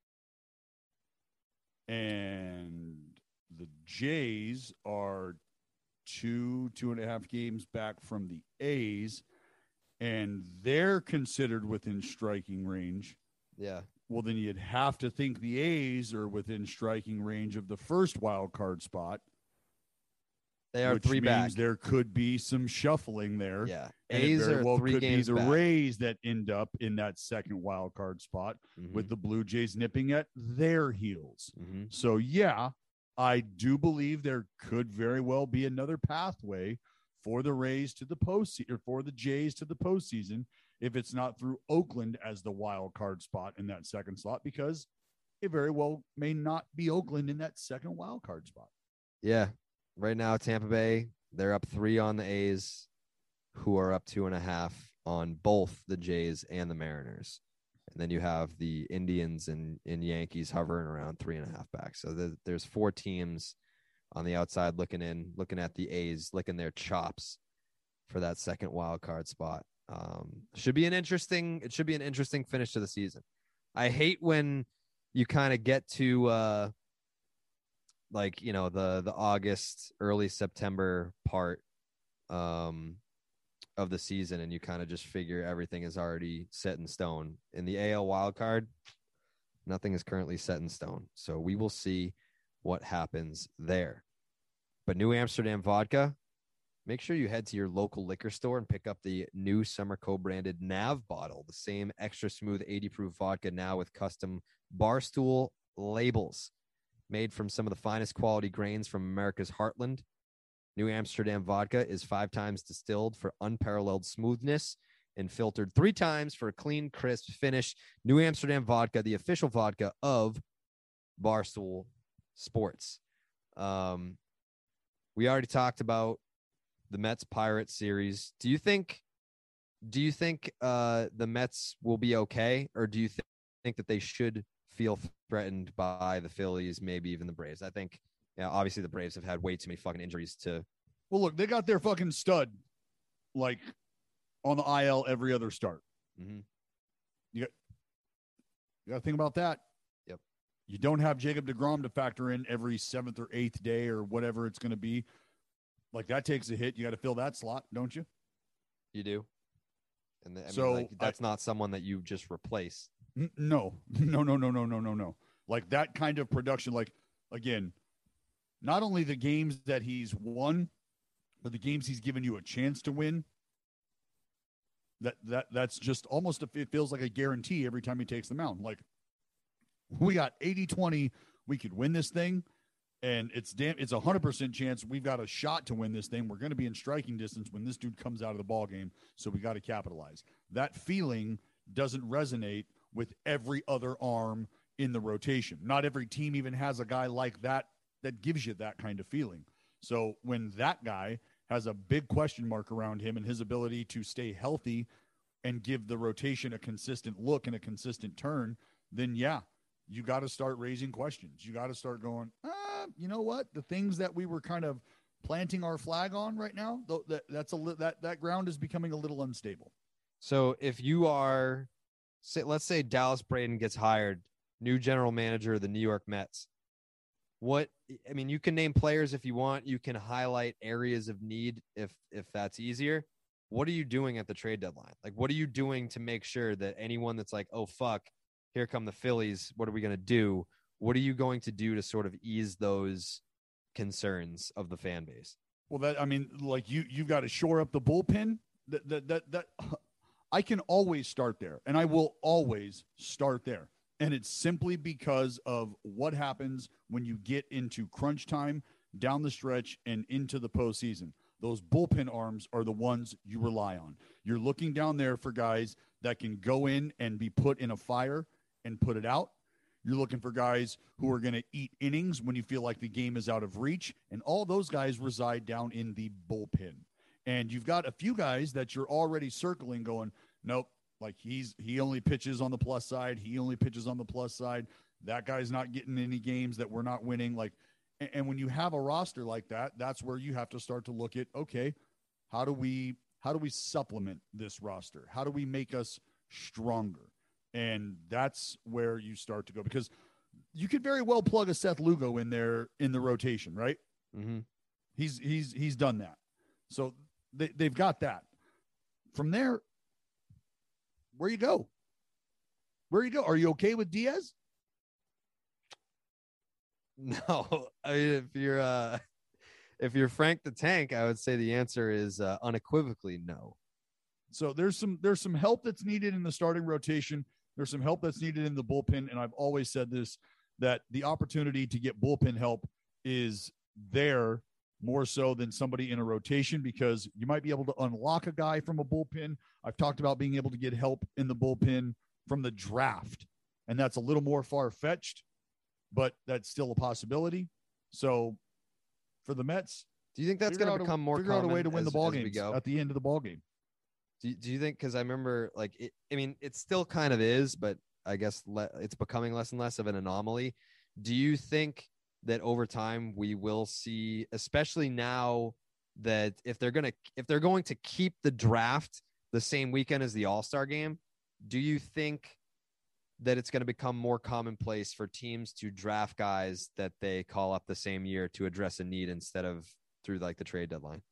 Speaker 4: and the Jays are 2.5 games back from the A's, and they're considered within striking range.
Speaker 3: Yeah.
Speaker 4: Well, then you'd have to think the A's are within striking range of the first wild card spot.
Speaker 3: They are 3 back.
Speaker 4: There could be some shuffling there.
Speaker 3: Yeah.
Speaker 4: And
Speaker 3: A's
Speaker 4: it very
Speaker 3: are
Speaker 4: well
Speaker 3: 3
Speaker 4: could
Speaker 3: games
Speaker 4: be the
Speaker 3: back.
Speaker 4: Rays that end up in that second wild card spot, with the Blue Jays nipping at their heels. So, yeah, I do believe there could very well be another pathway for the Rays to the postseason, or for the Jays to the postseason, if it's not through Oakland as the wild card spot in that second slot, because it very well may not be Oakland in that second wild card spot.
Speaker 3: Yeah. Right now, Tampa Bay, they're up 3 on the A's, who are up 2.5 on both the Jays and the Mariners. And then you have the Indians and Yankees hovering around 3.5 back. So there's 4 teams on the outside looking at the A's, licking their chops for that second wild card spot. It should be an interesting finish to the season. I hate when you kind of get to the August, early September part of the season, and you kind of just figure everything is already set in stone. In the AL wild card, nothing is currently set in stone. So we will see what happens there. But New Amsterdam vodka, make sure you head to your local liquor store and pick up the new Summer co-branded Nav bottle, the same extra smooth 80 proof vodka now with custom Barstool labels. Made from some of the finest quality grains from America's heartland. New Amsterdam vodka is 5 times distilled for unparalleled smoothness and filtered 3 times for a clean, crisp finish. New Amsterdam vodka, the official vodka of Barstool Sports. We already talked about the Mets-Pirates series. Do you think the Mets will be okay, or do you think that they should feel threatened by the Phillies, maybe even the Braves? I think, obviously the Braves have had way too many fucking injuries to.
Speaker 4: Well, look, they got their fucking stud on the IL every other start. You got to think about that.
Speaker 3: Yep.
Speaker 4: You don't have Jacob deGrom to factor in every 7th or 8th day or whatever it's going to be. Like, that takes a hit. You got to fill that slot, don't you?
Speaker 3: You do. And that's not someone that you just replace.
Speaker 4: No. Like, that kind of production, like, again, not only the games that he's won, but the games he's given you a chance to win. That's just almost, it feels like a guarantee every time he takes the mound. Like, we got 80-20, we could win this thing, and it's 100% chance we've got a shot to win this thing. We're going to be in striking distance when this dude comes out of the ball game, so we got to capitalize. That feeling doesn't resonate with every other arm in the rotation. Not every team even has a guy like that gives you that kind of feeling. So when that guy has a big question mark around him and his ability to stay healthy and give the rotation a consistent look and a consistent turn, then you got to start raising questions. You got to start going, you know what? The things that we were kind of planting our flag on right now, that ground is becoming a little unstable.
Speaker 3: So if you are, let's say Dallas Braden gets hired, new general manager of the New York Mets. You can name players if you want. You can highlight areas of need if that's easier. What are you doing at the trade deadline? Like, what are you doing to make sure that anyone that's like, oh, fuck, here come the Phillies, what are we going to do? What are you going to do to sort of ease those concerns of the fan base?
Speaker 4: Well, you've got to shore up the bullpen. That I can always start there, and I will always start there. And it's simply because of what happens when you get into crunch time, down the stretch, and into the postseason. those bullpen arms are the ones you rely on. You're looking down there for guys that can go in and be put in a fire and put it out. You're looking for guys who are going to eat innings when you feel like the game is out of reach. And all those guys reside down in the bullpen. And you've got a few guys that you're already circling going, nope, like he only pitches on the plus side. He only pitches on the plus side. That guy's not getting any games that we're not winning. Like, and when you have a roster like that, that's where you have to start to look at, okay, how do we supplement this roster? How do we make us stronger? And that's where you start to go, because you could very well plug a Seth Lugo in there in the rotation, right?
Speaker 3: Mm-hmm.
Speaker 4: He's done that. So they've got that. From there, where you go? Where you go? Are you okay with Diaz?
Speaker 3: No, I mean, if you're Frank the Tank, I would say the answer is unequivocally no.
Speaker 4: So there's some help that's needed in the starting rotation. There's some help that's needed in the bullpen. And I've always said this, that the opportunity to get bullpen help is there more so than somebody in a rotation, because you might be able to unlock a guy from a bullpen. I've talked about being able to get help in the bullpen from the draft, and that's a little more far-fetched, but that's still a possibility. So for the Mets,
Speaker 3: do you think that's going to become more common?
Speaker 4: Figure out a way to win the ball
Speaker 3: games
Speaker 4: games at the end of the ball game.
Speaker 3: Do you think, because I remember, like, it still kind of is, but I guess it's becoming less and less of an anomaly. Do you think that over time we will see, especially now that if they're going to keep the draft the same weekend as the All-Star game, do you think that it's going to become more commonplace for teams to draft guys that they call up the same year to address a need instead of through like the trade deadline?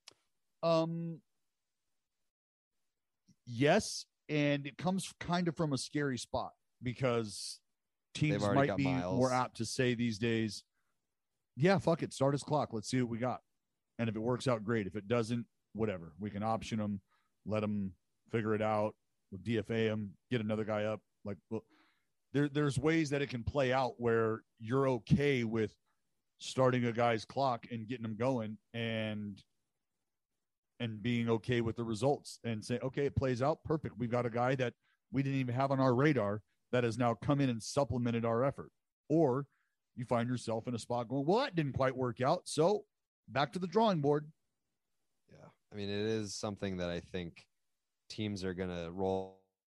Speaker 4: Yes, and it comes kind of from a scary spot, because teams might be more apt to say these days, yeah, fuck it, start his clock. Let's see what we got. And if it works out, great. If it doesn't, whatever. We can option them, let them figure it out. We'll DFA them, get another guy up. Like, well, there's ways that it can play out where you're okay with starting a guy's clock and getting them going and being okay with the results and say, okay, it plays out perfect. We've got a guy that we didn't even have on our radar that has now come in and supplemented our effort. Or you find yourself in a spot going, well, that didn't quite work out, so back to the drawing board.
Speaker 3: Yeah. I mean, it is something that I think teams are going to roll.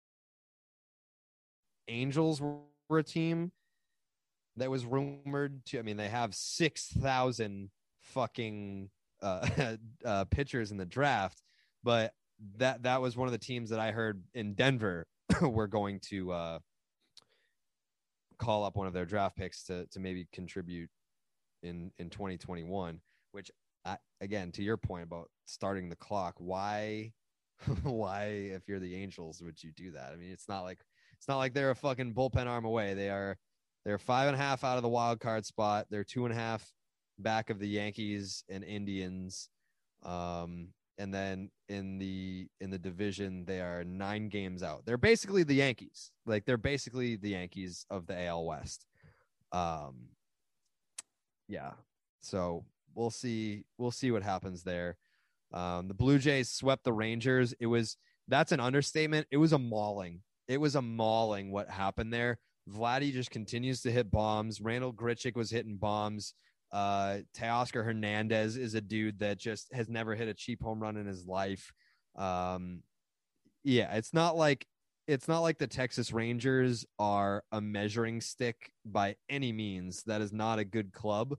Speaker 3: Angels were a team that was rumored to, I mean, they have 6,000 fucking pitchers in the draft, but that was one of the teams that I heard in Denver were going to call up one of their draft picks to maybe contribute in 2021, which again, to your point about starting the clock, why if you're the Angels would you do that? I mean, it's not like they're a fucking bullpen arm away. They're 5.5 out of the wild card spot. They're 2.5 back of the Yankees and Indians. And then in the division, they are 9 games out. They're basically the Yankees. Like, they're basically the Yankees of the AL West. Yeah. So we'll see what happens there. The Blue Jays swept the Rangers. That's an understatement. It was a mauling. What happened there. Vladdy just continues to hit bombs. Randall Grichuk was hitting bombs. Teoscar Hernandez is a dude that just has never hit a cheap home run in his life. Yeah, it's not like the Texas Rangers are a measuring stick by any means. That is not a good club.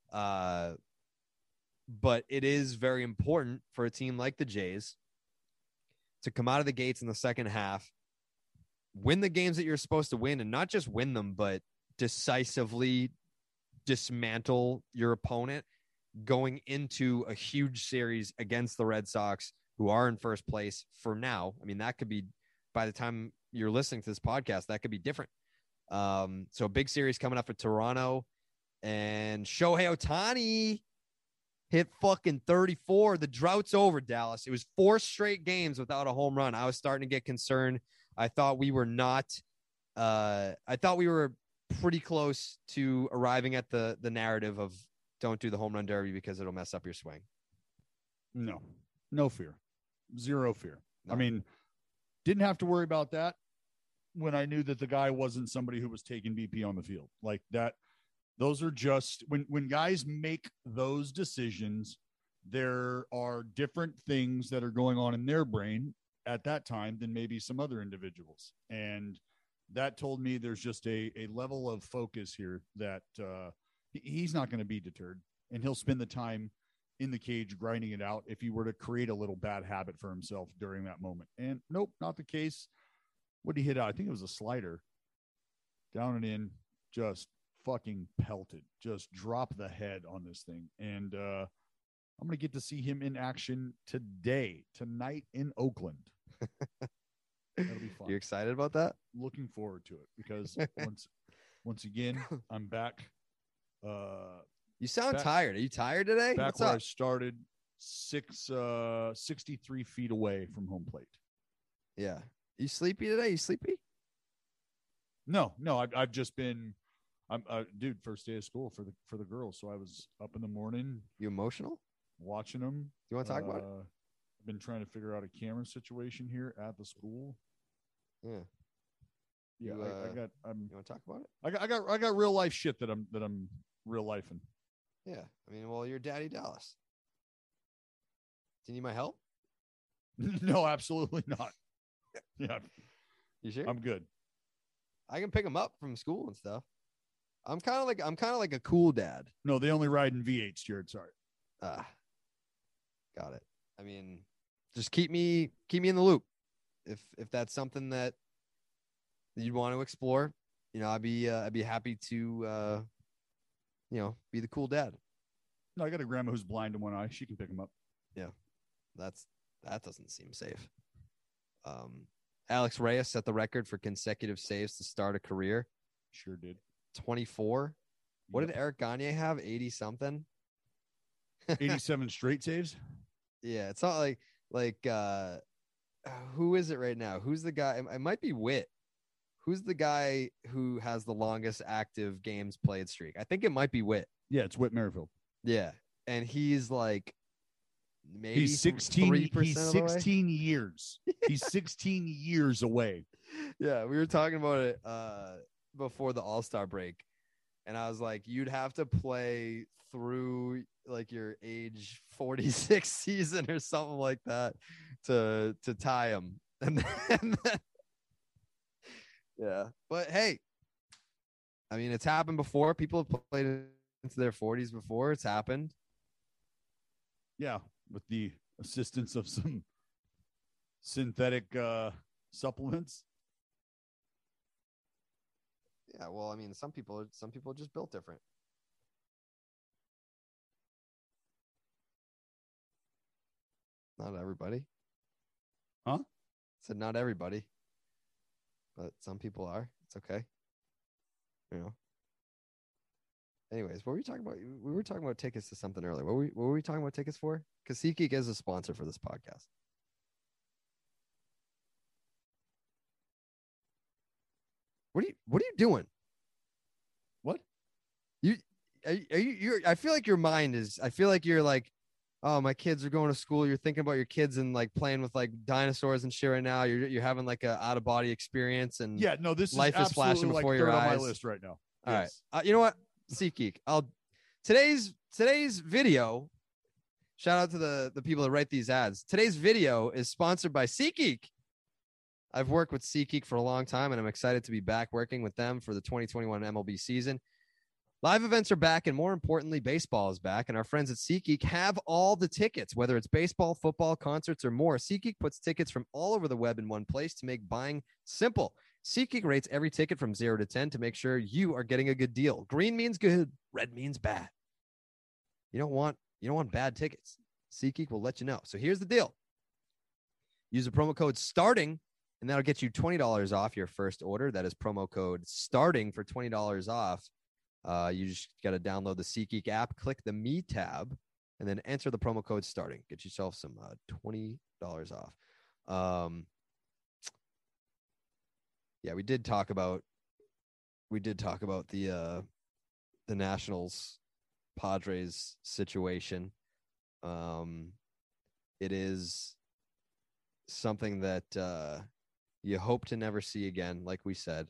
Speaker 3: But it is very important for a team like the Jays to come out of the gates in the second half, win the games that you're supposed to win, and not just win them, but decisively dismantle your opponent going into a huge series against the Red Sox, who are in first place for now. I mean, that could be, by the time you're listening to this podcast, that could be different. So a big series coming up for Toronto, and Shohei Ohtani hit fucking 34. The drought's over, Dallas. It was 4 straight games without a home run. I was starting to get concerned. I thought we were pretty close to arriving at the narrative of don't do the home run derby because it'll mess up your swing.
Speaker 4: No fear. Zero fear.
Speaker 3: No.
Speaker 4: I mean, didn't have to worry about that when I knew that the guy wasn't somebody who was taking BP on the field like that. Those are just when guys make those decisions, there are different things that are going on in their brain at that time than maybe some other individuals. And that told me there's just a level of focus here that he's not going to be deterred, and he'll spend the time in the cage grinding it out if he were to create a little bad habit for himself during that moment. And nope, not the case. What did he hit out? I think it was a slider down and in, just fucking pelted, just drop the head on this thing. And I'm going to get to see him in action tonight in Oakland. That'll be fun.
Speaker 3: You excited about that?
Speaker 4: Looking forward to it because once again, I'm back.
Speaker 3: You sound tired. Are you tired today?
Speaker 4: Back
Speaker 3: What's
Speaker 4: where
Speaker 3: up?
Speaker 4: I started, 63 feet away from home plate.
Speaker 3: Yeah. You sleepy today? You sleepy?
Speaker 4: No, I've just been, dude, first day of school for the girls. So I was up in the morning
Speaker 3: You emotional?
Speaker 4: watching them.
Speaker 3: You want to talk about it?
Speaker 4: I've been trying to figure out a camera situation here at the school.
Speaker 3: Yeah.
Speaker 4: Yeah,
Speaker 3: You,
Speaker 4: you
Speaker 3: want to talk about it?
Speaker 4: I got real life shit that I'm real lifing.
Speaker 3: Yeah. I mean, well, you're Daddy Dallas. Do you need my help?
Speaker 4: No, absolutely not. Yeah,
Speaker 3: You sure?
Speaker 4: I'm good.
Speaker 3: I can pick him up from school and stuff. I'm kind of like a cool dad.
Speaker 4: No, they only ride in V8s, Jared. Sorry.
Speaker 3: Got it. I mean, just keep me in the loop. If that's something that you'd want to explore, I'd be happy to be the cool dad.
Speaker 4: No, I got a grandma who's blind in one eye. She can pick him up.
Speaker 3: Yeah. That doesn't seem safe. Alex Reyes set the record for consecutive saves to start a career.
Speaker 4: Sure did.
Speaker 3: 24. What
Speaker 4: Yep.
Speaker 3: did Eric Gagne have? 80 something.
Speaker 4: 87 straight saves.
Speaker 3: Yeah, it's not like who is it right now? Who's the guy? It might be Witt. Who's the guy who has the longest active games played streak? I think it might be Witt.
Speaker 4: Yeah, it's Whit Merrifield.
Speaker 3: Yeah, and he's like maybe
Speaker 4: He's 16.
Speaker 3: 3%
Speaker 4: He's
Speaker 3: of the way.
Speaker 4: 16 years. He's 16 years away.
Speaker 3: Yeah, we were talking about it before the All-Star break, and I was like, you'd have to play through like your age 46 season or something like that to tie him. And then yeah, but hey, I mean, it's happened before. People have played into their 40s before. It's happened.
Speaker 4: Yeah, with the assistance of some synthetic supplements.
Speaker 3: Yeah, well, I mean, some people are just built different. Not everybody.
Speaker 4: Huh?
Speaker 3: Said not everybody, but some people are. It's okay. Anyways, what were we talking about? We were talking about tickets to something earlier. What were we talking about tickets for? Because SeatGeek is a sponsor for this podcast. What are you doing?
Speaker 4: What?
Speaker 3: I feel like your mind is. I feel like you're like, oh, my kids are going to school. You're thinking about your kids and like playing with like dinosaurs and shit right now. You're having like a out of body experience and
Speaker 4: Yeah, no, this
Speaker 3: life is flashing
Speaker 4: absolutely,
Speaker 3: before
Speaker 4: like,
Speaker 3: your
Speaker 4: third on
Speaker 3: eyes.
Speaker 4: my list right now.
Speaker 3: All
Speaker 4: Yes.
Speaker 3: right. You know what? SeatGeek. Today's video. Shout out to the people that write these ads. Today's video is sponsored by SeatGeek. I've worked with SeatGeek for a long time, and I'm excited to be back working with them for the 2021 MLB season. Live events are back, and more importantly, baseball is back, and our friends at SeatGeek have all the tickets, whether it's baseball, football, concerts, or more. SeatGeek puts tickets from all over the web in one place to make buying simple. SeatGeek rates every ticket from 0 to 10 to make sure you are getting a good deal. Green means good, red means bad. You don't want bad tickets. SeatGeek will let you know. So here's the deal. Use the promo code STARTING, and that'll get you $20 off your first order. That is promo code STARTING for $20 off. You just got to download the SeatGeek app, click the Me tab, and then enter the promo code STARTING. Get yourself some $20 off. Yeah, we did talk about the Nationals Padres situation. it is something that you hope to never see again, like we said.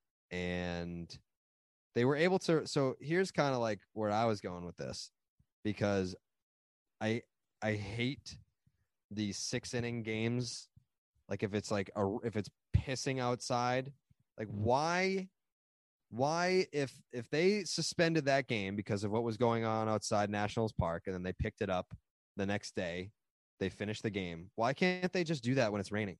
Speaker 3: And they were able to. So here's kind of like where I was going with this, because I hate these 6-inning games. Like if it's if it's pissing outside, like why if they suspended that game because of what was going on outside Nationals Park, and then they picked it up the next day, they finished the game. Why can't they just do that when it's raining?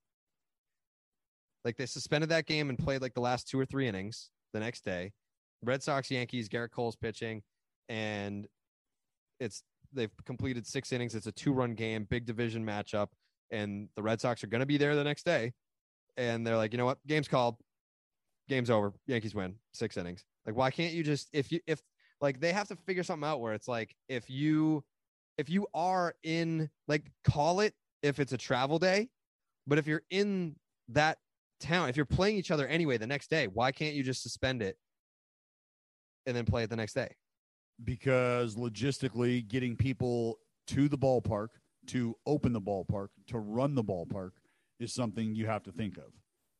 Speaker 3: Like they suspended that game and played like the last 2 or 3 innings the next day. Red Sox, Yankees, Garrett Cole's pitching, and they've completed 6 innings. It's a 2-run game, big division matchup, and the Red Sox are going to be there the next day. And they're like, you know what? Game's called. Game's over. Yankees win 6 innings. Like, why can't you just, if like they have to figure something out where it's like, if you are in, like, call it if it's a travel day, but if you're in that town, if you're playing each other anyway the next day, why can't you just suspend it and then play it the next day?
Speaker 4: Because logistically, getting people to the ballpark, to open the ballpark, to run the ballpark is something you have to think of.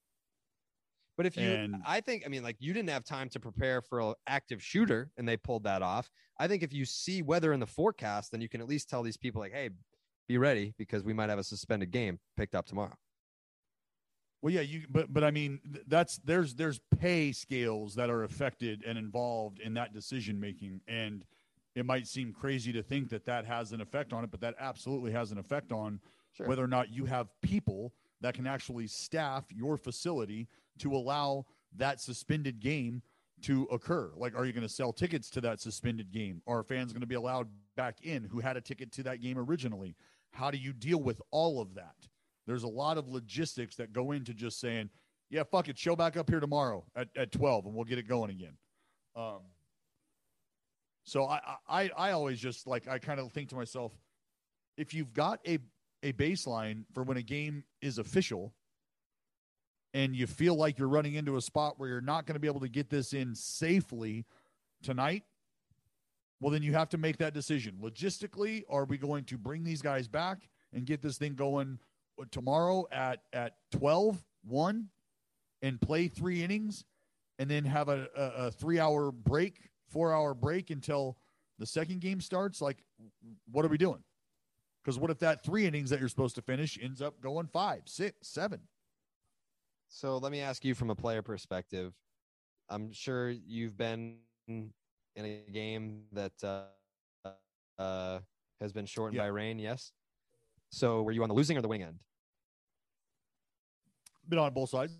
Speaker 3: But if you, I think, I mean, like, you didn't have time to prepare for an active shooter and they pulled that off. I think if you see weather in the forecast, then you can at least tell these people, like, hey, be ready because we might have a suspended game picked up tomorrow.
Speaker 4: Well, yeah, but I mean, there's pay scales that are affected and involved in that decision making, and it might seem crazy to think that has an effect on it, but that absolutely has an effect on whether or not you have people that can actually staff your facility to allow that suspended game to occur. Like, are you going to sell tickets to that suspended game? Are fans going to be allowed back in who had a ticket to that game originally? How do you deal with all of that? There's a lot of logistics that go into just saying, yeah, fuck it, show back up here tomorrow at 12 and we'll get it going again. So I always just, like, I kind of think to myself, if you've got a baseline for when a game is official and you feel like you're running into a spot where you're not going to be able to get this in safely tonight, well, then you have to make that decision. Logistically, are we going to bring these guys back and get this thing going tomorrow at 12-1 and play 3 innings and then have a 3-hour break, 4-hour break until the second game starts? Like, what are we doing? Because what if that 3 innings that you're supposed to finish ends up going 5, 6, 7?
Speaker 3: So let me ask you from a player perspective. I'm sure you've been in a game that has been shortened by rain, yes? So were you on the losing or the winning end?
Speaker 4: Been on both sides.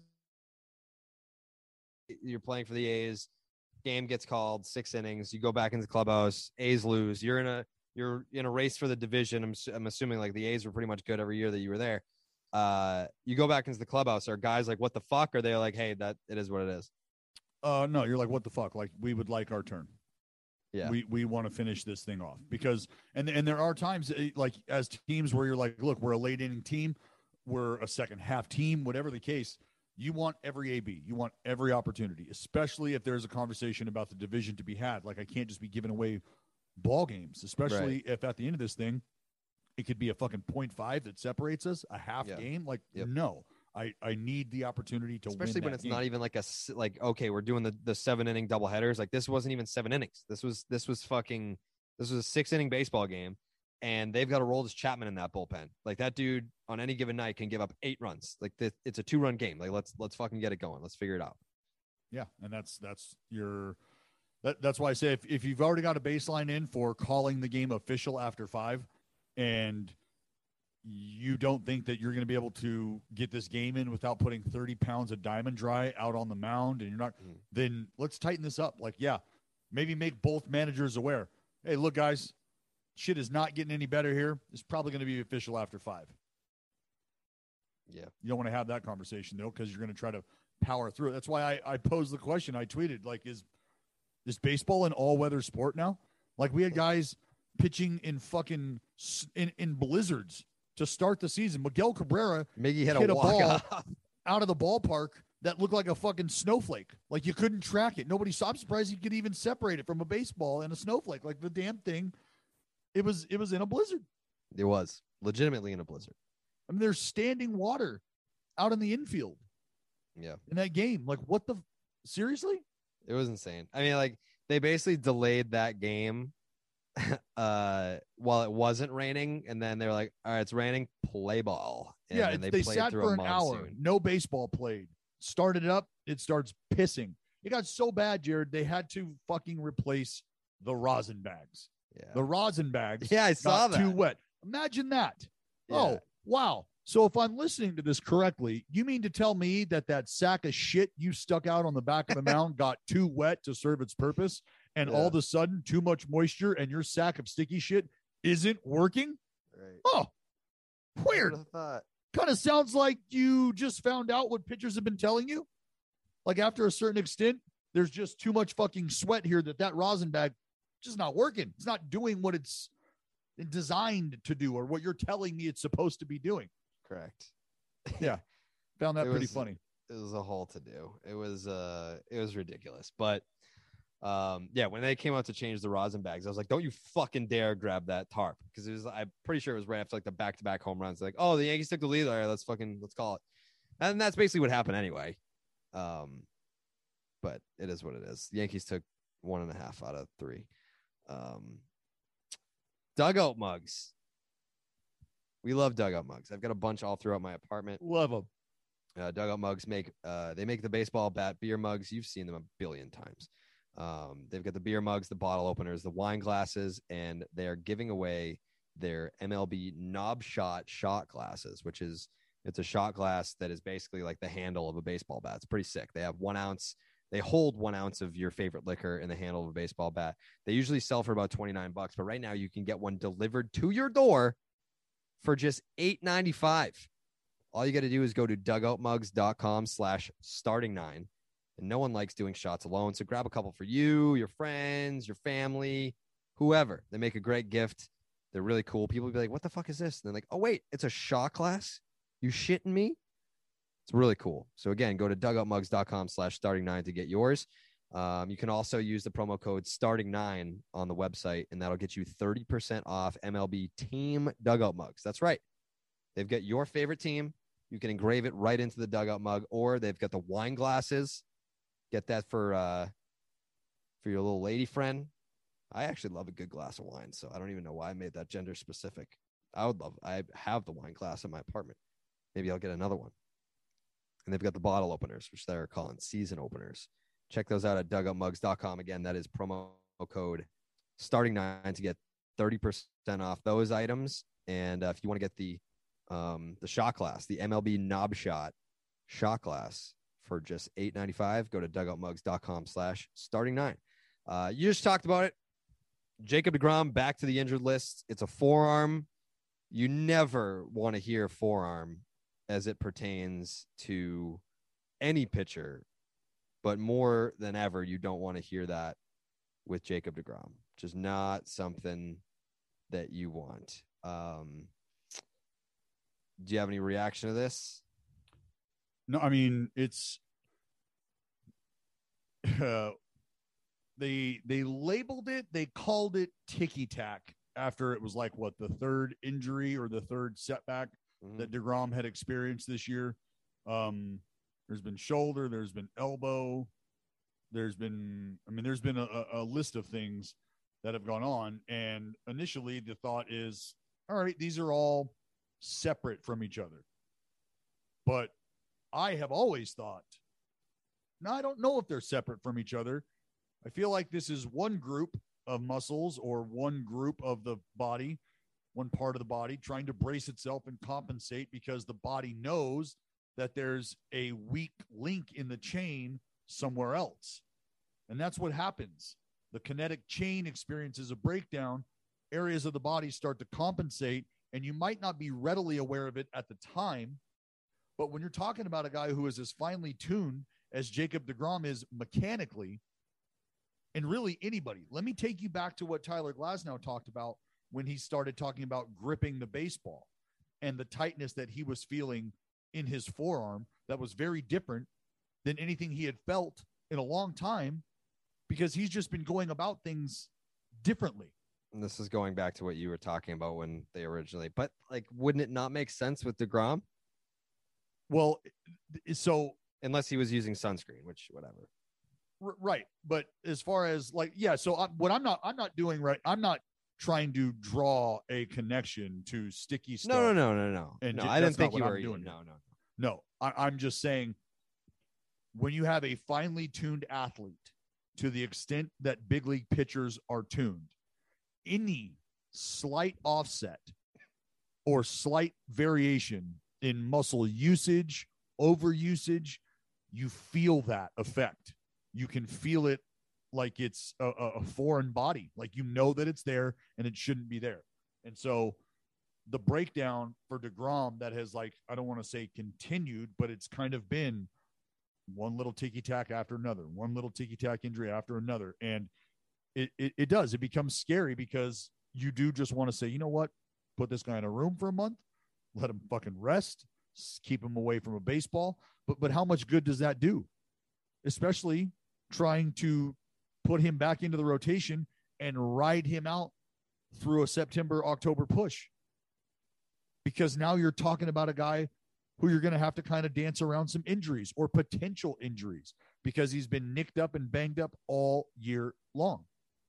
Speaker 3: You're playing for the A's. Game gets called, 6 innings. You go back into the clubhouse. A's lose. You're in a race for the division. I'm assuming, like, the A's were pretty much good every year that you were there. You go back into the clubhouse. Are guys like, what the fuck? Or are they like, hey, that it is what it is?
Speaker 4: No, you're like, what the fuck? Like, we would like our turn. Yeah, we want to finish this thing off because and there are times, like, as teams where you're like, look, we're a late inning team, we're a second half team, whatever the case. You want every AB. You want every opportunity, especially if there's a conversation about the division to be had. Like, I can't just be giving away ball games, especially if at the end of this thing, it could be a fucking 0.5 that separates us, a half game. Like, no, I need the opportunity to
Speaker 3: especially
Speaker 4: win
Speaker 3: when it's
Speaker 4: game.
Speaker 3: not even like okay, we're doing the 7-inning doubleheaders. Like, this wasn't even 7 innings. This was a 6-inning baseball game. And they've got Aroldis Chapman in that bullpen. Like, that dude on any given night can give up 8 runs. Like, it's a 2-run game. Like, let's fucking get it going. Let's figure it out.
Speaker 4: Yeah, and that's why I say if you've already got a baseline in for calling the game official after 5, and you don't think that you're going to be able to get this game in without putting 30 pounds of Diamond Dry out on the mound, and you're not, then let's tighten this up. Like, yeah, maybe make both managers aware. Hey, look, guys. Shit is not getting any better here. It's probably going to be official after 5.
Speaker 3: Yeah.
Speaker 4: You don't want to have that conversation, though, because you're going to try to power through it. That's why I posed the question. I tweeted, like, is baseball an all-weather sport now? Like, we had guys pitching in fucking in blizzards to start the season. Miguel Cabrera
Speaker 3: Miggy hit
Speaker 4: a ball
Speaker 3: walk-off
Speaker 4: out of the ballpark that looked like a fucking snowflake. Like, you couldn't track it. Nobody saw. I'm surprised you could even separate it from a baseball and a snowflake. Like, the damn thing. It was in a blizzard.
Speaker 3: It was legitimately in a blizzard.
Speaker 4: I mean, there's standing water out in the infield
Speaker 3: Yeah.
Speaker 4: in that game. Like, what the? Seriously?
Speaker 3: It was insane. I mean, like, they basically delayed that game while it wasn't raining, and then they were like, all right, it's raining, play ball. And
Speaker 4: Yeah,
Speaker 3: then
Speaker 4: they
Speaker 3: played
Speaker 4: sat
Speaker 3: through
Speaker 4: for
Speaker 3: a
Speaker 4: an hour.
Speaker 3: monsoon.
Speaker 4: No baseball played. Started it up. It starts pissing. It got so bad, Jared, they had to fucking replace the rosin bags.
Speaker 3: Yeah.
Speaker 4: The rosin bags
Speaker 3: Yeah, I saw
Speaker 4: got too
Speaker 3: that.
Speaker 4: wet. Imagine that.
Speaker 3: Yeah.
Speaker 4: Oh, wow. So if I'm listening to this correctly, you mean to tell me that sack of shit you stuck out on the back of the mound got too wet to serve its purpose, and
Speaker 3: Yeah.
Speaker 4: all of a sudden too much moisture and your sack of sticky shit isn't working?
Speaker 3: Right.
Speaker 4: Oh, weird.
Speaker 3: Who'd have thought?
Speaker 4: Kind of sounds like you just found out what pitchers have been telling you. Like, after a certain extent, there's just too much fucking sweat here that rosin bag just not working. It's not doing what it's designed to do or what you're telling me it's supposed to be doing.
Speaker 3: Correct.
Speaker 4: Found that
Speaker 3: It
Speaker 4: pretty
Speaker 3: was-
Speaker 4: funny.
Speaker 3: It was a whole to do. It was ridiculous. But yeah, when they came out to change the rosin bags, I was like, don't you fucking dare grab that tarp, because it was, I'm pretty sure it was right after like the back-to-back home runs. Like, oh, the Yankees took the lead. All right, let's call it. And that's basically what happened anyway. But it is what it is. The Yankees took 1.5 out of 3. Dugout mugs. We love dugout mugs. I've got a bunch all throughout my apartment.
Speaker 4: Love them.
Speaker 3: Dugout mugs make the baseball bat beer mugs. You've seen them a billion times. They've got the beer mugs, the bottle openers, the wine glasses, and they're giving away their MLB knob shot glasses, which is, it's a shot glass that is basically like the handle of a baseball bat. It's pretty sick. They have 1 ounce. They hold 1 ounce of your favorite liquor in the handle of a baseball bat. They usually sell for about $29, but right now you can get one delivered to your door for just $8.95. All you got to do is go to dugoutmugs.com/starting9. And no one likes doing shots alone. So grab a couple for you, your friends, your family, whoever. They make a great gift. They're really cool. People will be like, what the fuck is this? And they're like, oh, wait, it's a shot glass? You shitting me? It's really cool. So again, go to dugoutmugs.com/starting9 to get yours. You can also use the promo code starting9 on the website, and that'll get you 30% off MLB team dugout mugs. That's right. They've got your favorite team. You can engrave it right into the dugout mug, or they've got the wine glasses. Get that for your little lady friend. I actually love a good glass of wine, so I don't even know why I made that gender specific. I have the wine glass in my apartment. Maybe I'll get another one. And they've got the bottle openers, which they're calling season openers. Check those out at dugoutmugs.com. Again, that is promo code starting9 to get 30% off those items. And if you want to get the shot glass, the MLB knob shot glass for just $8.95, go to dugoutmugs.com/starting9. You just talked about it. Jacob deGrom back to the injured list. It's a forearm. You never want to hear forearm as it pertains to any pitcher, but more than ever, you don't want to hear that with Jacob deGrom. Just not something that you want. Do you have any reaction to this?
Speaker 4: No, I mean, it's they labeled it, they called it ticky tack after it was like what, the third injury or the third setback that deGrom had experienced this year. There's been shoulder, there's been elbow, there's been a list of things that have gone on. And initially the thought is, all right, these are all separate from each other. But I have always thought, no, I don't know if they're separate from each other. I feel like this is one group of muscles or one group of the body, one part of the body trying to brace itself and compensate because the body knows that there's a weak link in the chain somewhere else. And that's what happens. The kinetic chain experiences a breakdown. Areas of the body start to compensate, and you might not be readily aware of it at the time. But when you're talking about a guy who is as finely tuned as Jacob deGrom is mechanically, and really anybody, let me take you back to what Tyler Glasnow talked about when he started talking about gripping the baseball and the tightness that he was feeling in his forearm that was very different than anything he had felt in a long time, because he's just been going about things differently.
Speaker 3: And this is going back to what you were talking about when they originally, but like, wouldn't it not make sense with DeGrom?
Speaker 4: Well, so
Speaker 3: Unless he was using sunscreen, which whatever.
Speaker 4: right. But as far as like, yeah. So what I'm not doing right. I'm not trying to draw a connection to sticky stuff.
Speaker 3: No.
Speaker 4: And
Speaker 3: no,
Speaker 4: ju-
Speaker 3: I didn't
Speaker 4: that's not
Speaker 3: think you
Speaker 4: what
Speaker 3: were
Speaker 4: I'm doing.
Speaker 3: No.
Speaker 4: No, I'm just saying when you have a finely tuned athlete to the extent that big league pitchers are tuned, any slight offset or slight variation in muscle usage, overusage, you feel that effect. You can feel it like it's a foreign body, like you know that it's there and it shouldn't be there. And so the breakdown for DeGrom that has, like, I don't want to say continued, but it's kind of been one little ticky-tack after another, one little ticky-tack injury after another. And it does. It becomes scary because you do just want to say, you know what? Put this guy in a room for a month, let him fucking rest, keep him away from a baseball. But how much good does that do? Especially trying to put him back into the rotation and ride him out through a September, October push. Because now you're talking about a guy who you're going to have to kind of dance around some injuries or potential injuries because he's been nicked up and banged up all year long.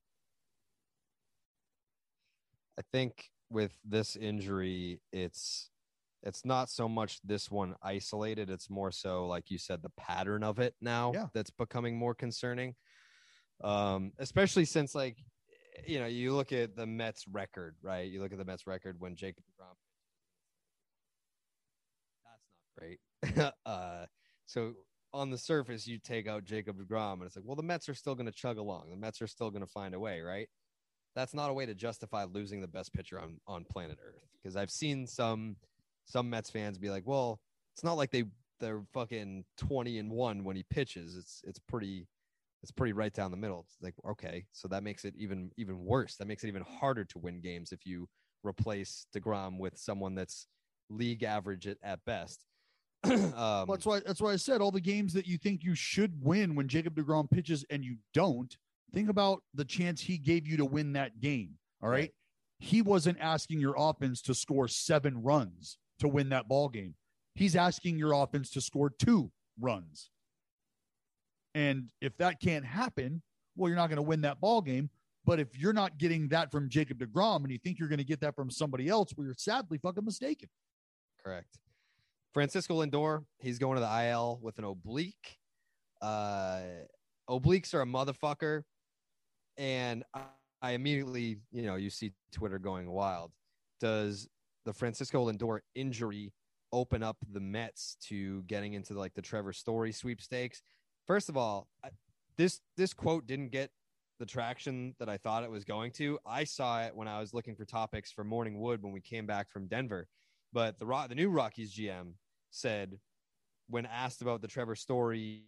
Speaker 3: I think with this injury, it's not so much this one isolated. It's more so, like you said, the pattern of it now that's becoming more concerning. Especially since, like, you know, you look at the Mets record, right? You look at the Mets record when Jacob DeGrom, that's not great. So on the surface, you take out Jacob DeGrom and it's like, well, the Mets are still going to chug along. The Mets are still going to find a way, right? That's not a way to justify losing the best pitcher on planet Earth. Because I've seen some Mets fans be like, well, it's not like they're fucking 20-1 when he pitches. It's pretty right down the middle. It's like, okay, so that makes it even worse. That makes it even harder to win games if you replace DeGrom with someone that's league average at best.
Speaker 4: That's why I said all the games that you think you should win when Jacob DeGrom pitches and you don't, think about the chance he gave you to win that game. All right. He wasn't asking your offense to score 7 runs to win that ball game. He's asking your offense to score 2 runs. And if that can't happen, well, you're not going to win that ball game. But if you're not getting that from Jacob DeGrom and you think you're going to get that from somebody else, well, you're sadly fucking mistaken.
Speaker 3: Correct. Francisco Lindor, he's going to the IL with an oblique. Obliques are a motherfucker. And I immediately, you know, you see Twitter going wild. Does the Francisco Lindor injury open up the Mets to getting into like the Trevor Story sweepstakes? First of all, this quote didn't get the traction that I thought it was going to. I saw it when I was looking for topics for Morning Wood when we came back from Denver. But the new Rockies GM said, when asked about the Trevor Story,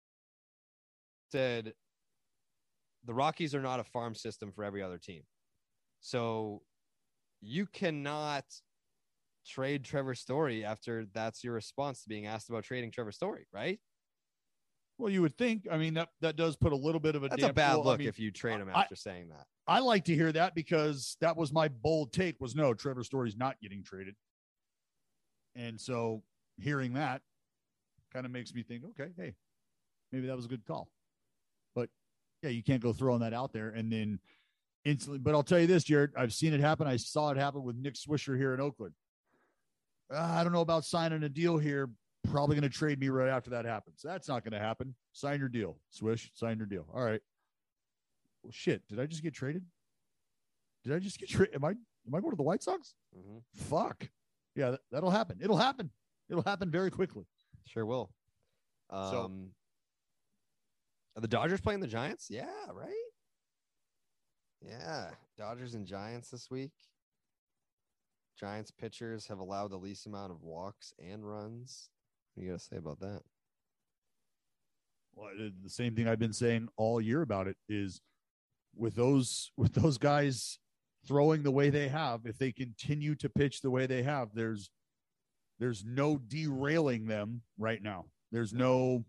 Speaker 3: said, the Rockies are not a farm system for every other team. So you cannot trade Trevor Story after that's your response to being asked about trading Trevor Story, right?
Speaker 4: Well, you would think. I mean, that does put a little bit of a
Speaker 3: that's a bad look if you trade him after saying that.
Speaker 4: I like to hear that because that was my bold take was no, Trevor Story's not getting traded. And so hearing that kind of makes me think, okay, hey, maybe that was a good call. But yeah, you can't go throwing that out there and then instantly. But I'll tell you this, Jared, I've seen it happen. I saw it happen with Nick Swisher here in Oakland. I don't know about signing a deal here. Probably going to trade me right after that happens. That's not going to happen. Sign your deal. Swish, sign your deal. All right. Well, shit. Did I just get traded? Did I just get traded? Am I going to the White Sox?
Speaker 3: Mm-hmm.
Speaker 4: Fuck. Yeah, that'll happen. It'll happen. It'll happen very quickly.
Speaker 3: Sure will. Are the Dodgers playing the Giants? Yeah, right? Yeah, Dodgers and Giants this week. Giants pitchers have allowed the least amount of walks and runs. What do you got to say about that?
Speaker 4: Well, the same thing I've been saying all year about it is with those guys throwing the way they have, if they continue to pitch the way they have, there's no derailing them right now. There's no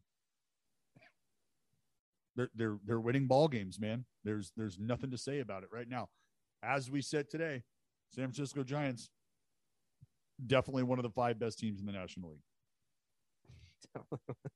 Speaker 4: they're winning ball games, man. There's nothing to say about it right now. as we said today, San Francisco Giants, definitely one of the 5 best teams in the National League.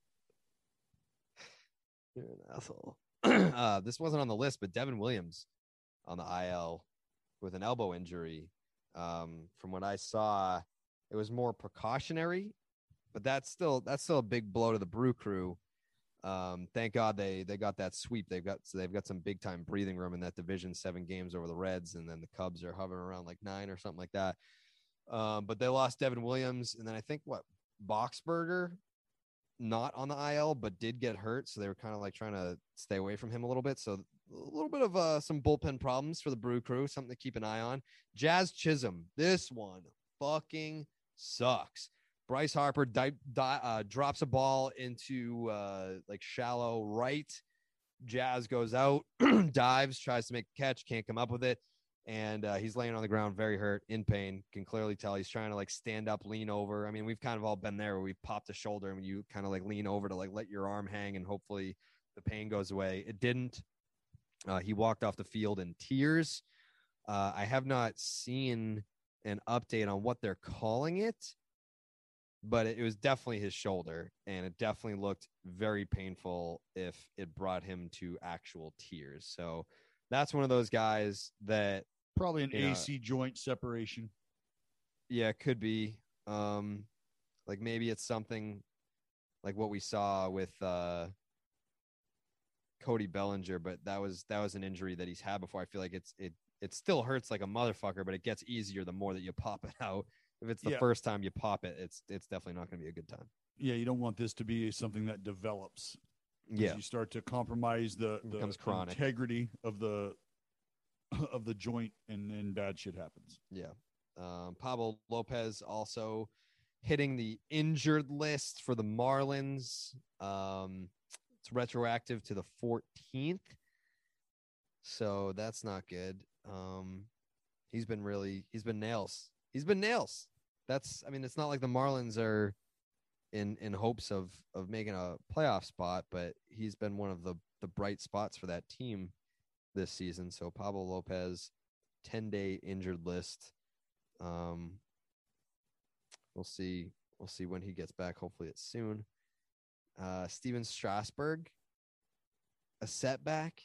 Speaker 3: You're an asshole. This wasn't on the list, but Devin Williams on the IL with an elbow injury. From what I saw, it was more precautionary, but that's still a big blow to the Brew Crew. Thank God they got that sweep. They've got some big time breathing room in that division, 7 games over the Reds, and then the Cubs are hovering around like 9 or something like that. But they lost Devin Williams, and then I think Boxberger, not on the IL, but did get hurt. So they were kind of like trying to stay away from him a little bit. So a little bit of some bullpen problems for the Brew Crew, something to keep an eye on. Jazz Chisholm, this one fucking sucks. Bryce Harper drops a ball into like shallow right. Jazz goes out, dives, tries to make a catch, can't come up with it. And he's laying on the ground, very hurt, in pain. Can clearly tell he's trying to like stand up, lean over. I mean, we've kind of all been there where we popped a shoulder and you kind of like lean over to like let your arm hang and hopefully the pain goes away. It didn't. He walked off the field in tears. I have not seen an update on what they're calling it, but it was definitely his shoulder, and it definitely looked very painful if it brought him to actual tears. So that's one of those guys that
Speaker 4: probably an AC joint separation.
Speaker 3: Yeah, it could be. Like maybe it's something like what we saw with Cody Bellinger, but that was an injury that he's had before. I feel like it still hurts like a motherfucker, but it gets easier the more that you pop it out. If it's the first time you pop it, it's definitely not going to be a good time.
Speaker 4: Yeah, you don't want this to be something that develops.
Speaker 3: Yeah,
Speaker 4: you start to compromise the integrity of the joint, and then bad shit happens.
Speaker 3: Yeah. Pablo Lopez also hitting the injured list for the Marlins. It's retroactive to the 14th, so that's not good. He's been nails. He's been nails. It's not like the Marlins are in hopes of making a playoff spot, but he's been one of the bright spots for that team this season. So Pablo Lopez, 10-day injured list. We'll see when he gets back. Hopefully it's soon. Steven Strasburg, a setback.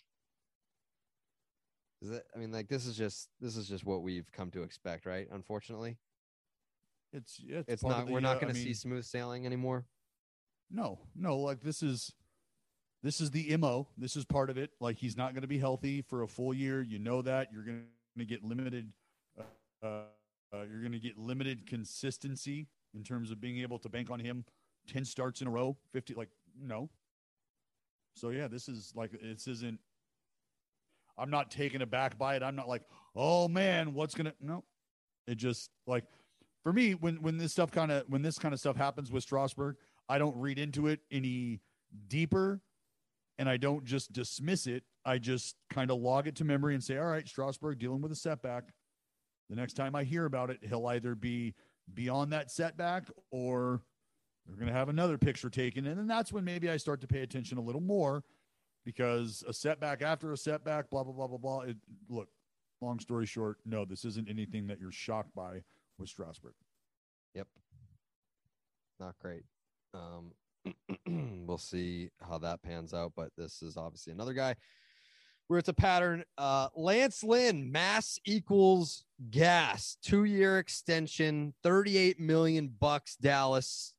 Speaker 3: This is just what we've come to expect, right? Unfortunately, it's not. We're not going to see smooth sailing anymore.
Speaker 4: No. Like this is the MO. This is part of it. Like he's not going to be healthy for a full year. You know that you're going to get limited. You're going to get limited consistency in terms of being able to bank on him 10 starts in a row, 50. Like no. So yeah, this isn't. I'm not taken aback by it. I'm not like, oh man, what's gonna no. It just like for me, when this kind of stuff happens with Strasburg, I don't read into it any deeper, and I don't just dismiss it. I just kind of log it to memory and say, all right, Strasburg dealing with a setback. The next time I hear about it, he'll either be beyond that setback or they're going to have another picture taken. And then that's when maybe I start to pay attention a little more, because a setback after a setback, blah, blah, blah, blah, blah. Look, long story short, no, this isn't anything that you're shocked by with Strasburg.
Speaker 3: Yep. Not great. We'll see how that pans out, but this is obviously another guy where it's a pattern. Lance Lynn, mass equals gas, 2-year extension, $38 million, Dallas.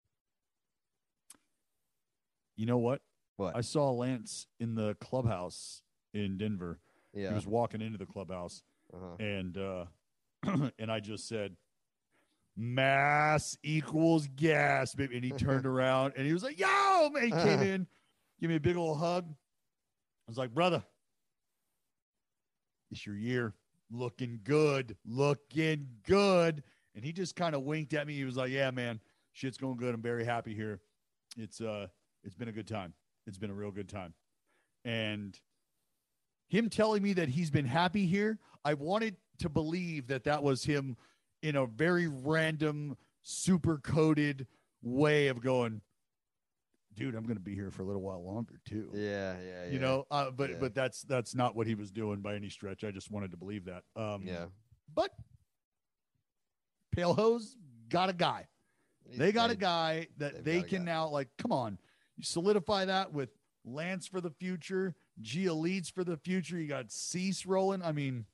Speaker 4: You know what?
Speaker 3: What?
Speaker 4: I saw Lance in the clubhouse in Denver.
Speaker 3: Yeah.
Speaker 4: He was walking into the clubhouse, and and I just said, mass equals gas, baby. And he turned around and he was like, yo, man. He came in, give me a big old hug. I was like, brother, it's your year. Looking good. And he just kind of winked at me. He was like, yeah, man, shit's going good. I'm very happy here. It's been a good time. It's been a real good time. And him telling me that he's been happy here, I wanted to believe that was him in a very random, super coded way of going, dude, I'm going to be here for a little while longer too.
Speaker 3: Yeah.
Speaker 4: You know,
Speaker 3: Yeah.
Speaker 4: but that's not what he was doing by any stretch. I just wanted to believe that.
Speaker 3: Yeah.
Speaker 4: But Pale Hose got a guy. They got a guy that they can now, like, come on, you solidify that with Lance for the future, Gia Leeds for the future. You got Cease rolling. I mean,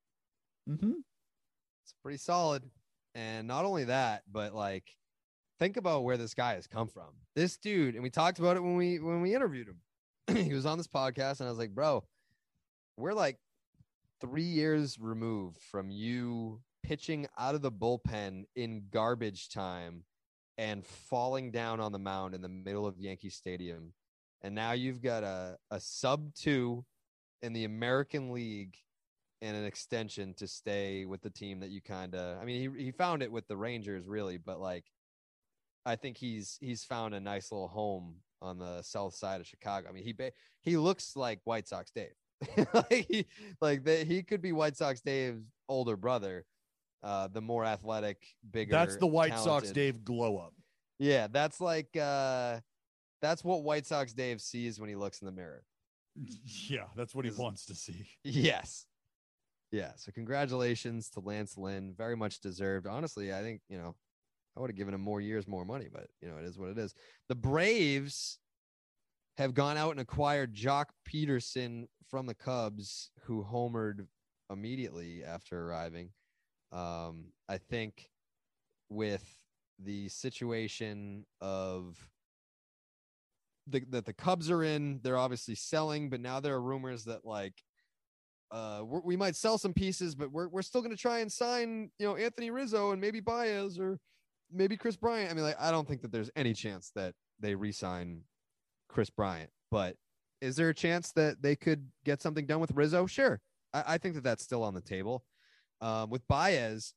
Speaker 3: it's pretty solid. And not only that, but like, think about where this guy has come from. This dude, and we talked about it when we interviewed him. He was on this podcast, and I was like, bro, we're like 3 years removed from you pitching out of the bullpen in garbage time and falling down on the mound in the middle of Yankee Stadium. And now you've got a sub-2 in the American League and an extension to stay with the team that you kind of, I mean, he found it with the Rangers really, but like, I think he's found a nice little home on the south side of Chicago. I mean, he looks like White Sox Dave. He could be White Sox Dave's older brother, the more athletic, bigger.
Speaker 4: That's the White
Speaker 3: talented.
Speaker 4: Sox Dave glow up.
Speaker 3: Yeah, that's like that's what White Sox Dave sees when he looks in the mirror.
Speaker 4: Yeah, that's what he wants to see.
Speaker 3: Yes. Yeah. So congratulations to Lance Lynn. Very much deserved. Honestly, I think, I would have given him more years, more money, but it is what it is. The Braves have gone out and acquired Jock Peterson from the Cubs, who homered immediately after arriving. I think with the situation of that the Cubs are in, they're obviously selling, but now there are rumors that like we might sell some pieces, but we're still going to try and sign, Anthony Rizzo and maybe Baez or maybe Chris Bryant. I mean, like, I don't think that there's any chance that they re-sign Chris Bryant, but is there a chance that they could get something done with Rizzo? Sure. I think that that's still on the table. With Baez,